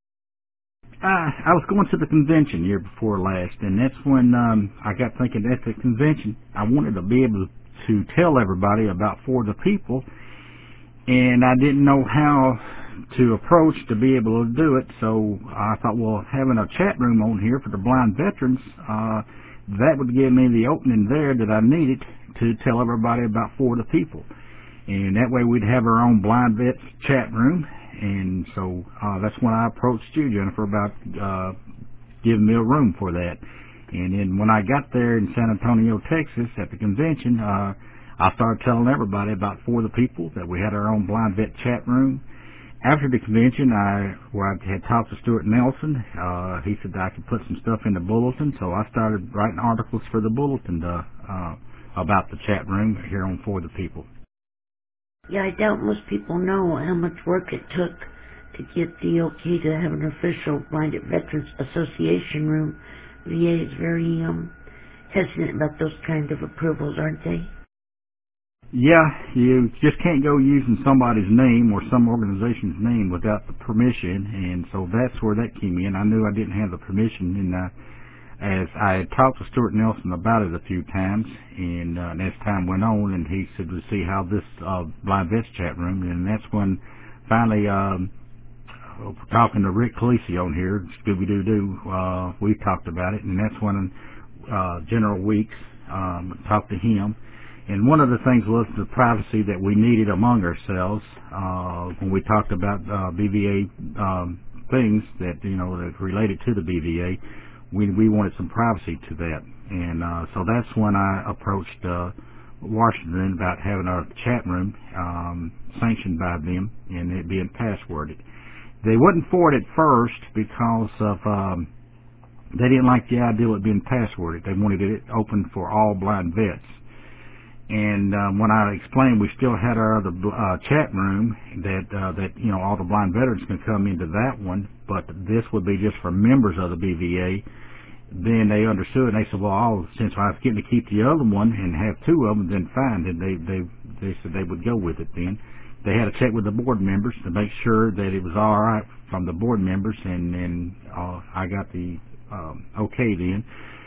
Speaker 3: Uh, I was going to the convention year before last, and that's when um, I got thinking at the convention I wanted to be able to tell everybody about For the People, and I didn't know how to approach to be able to do it, so I thought, well, having a chat room on here for the blind veterans, uh, that would give me the opening there that I needed to tell everybody about For the People. And that way we'd have our own blind vets chat room. And so uh, that's when I approached you, Jennifer, about uh, giving me a room for that. And then when I got there in San Antonio, Texas, at the convention, uh, I started telling everybody about For the People, that we had our own blind vet chat room. After the convention, I where I had talked to Stuart Nelson, uh, he said that I could put some stuff in the bulletin, so I started writing articles for the bulletin to, uh, about the chat room here on For the People.
Speaker 8: Yeah, I doubt most people know how much work it took to get the okay to have an official Blinded Veterans Association room. V A is very um, hesitant about those kind of approvals, aren't they?
Speaker 3: Yeah, you just can't go using somebody's name or some organization's name without the permission, and so that's where that came in. I knew I didn't have the permission, and uh, as I had talked to Stuart Nelson about it a few times, and, uh, and as time went on, and he said to see how this uh, Blind Vets chat room, and that's when finally, um, talking to Rick Khaleesi on here, Scooby-Doo-Doo, uh, we talked about it, and that's when uh, General Weeks um, talked to him. And one of the things was the privacy that we needed among ourselves uh, when we talked about uh, B V A um, things that, you know, that related to the B V A. We we wanted some privacy to that. And uh, so that's when I approached uh, Washington about having a chat room um, sanctioned by them and it being passworded. They wasn't for it at first because of um, they didn't like the idea of it being passworded. They wanted it open for all blind vets. And um, when I explained we still had our other uh, chat room that uh, that you know all the blind veterans can come into that one, but this would be just for members of the B V A. Then they understood, and they said, "Well, all, since I was getting to keep the other one and have two of them, then fine." Then they they they said they would go with it. Then they had to check with the board members to make sure that it was all right from the board members, and and uh, I got the um, okay then.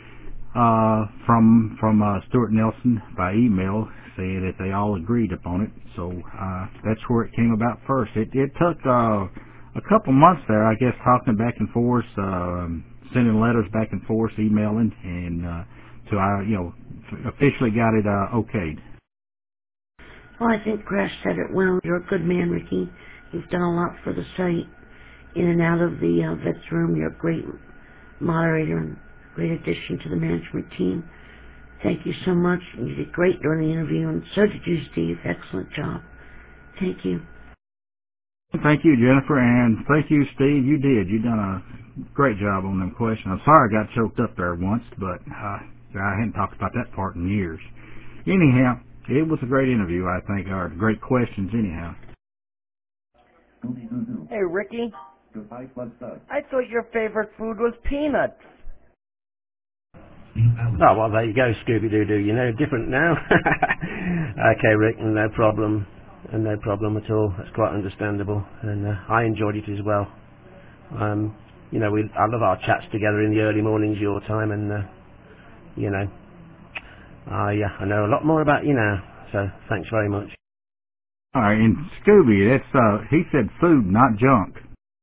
Speaker 3: Uh, from from uh, Stuart Nelson by email saying that they all agreed upon it. So uh, that's where it came about first. It, it took uh, a couple months there, I guess, talking back and forth, uh, sending letters back and forth, emailing, and uh, so I, you know, officially got it uh, okayed.
Speaker 8: Well, I think Crash said it well. You're a good man, Ricky. You've done a lot for the site. In and out of the uh, vet's room, you're a great moderator and great addition to the management team. Thank you so much. You did great during the interview, and so did you, Steve. Excellent job. Thank you.
Speaker 3: Thank you, Jennifer, and thank you, Steve. You did. You done a great job on them questions. I'm sorry I got choked up there once, but uh, I hadn't talked about that part in years. Anyhow, it was a great interview, I think, or great questions anyhow.
Speaker 9: Hey, Ricky. I thought your favorite food was peanuts.
Speaker 2: Oh, well, there you go, Scooby-Doo-Doo. You know, different now. Okay, Rick, no problem. And no problem at all. That's quite understandable. And uh, I enjoyed it as well. Um, you know, we I love our chats together in the early mornings, your time, and, uh, you know, I, uh, I know a lot more about you now. So, thanks very much.
Speaker 3: All right, and Scooby, that's, uh, he said food, not junk.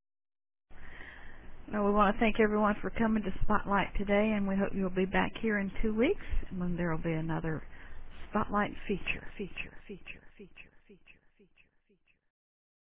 Speaker 1: Now, we want to thank everyone for coming to Spotlight today, and we hope you'll be back here in two weeks when there will be another Spotlight feature, feature, feature, feature.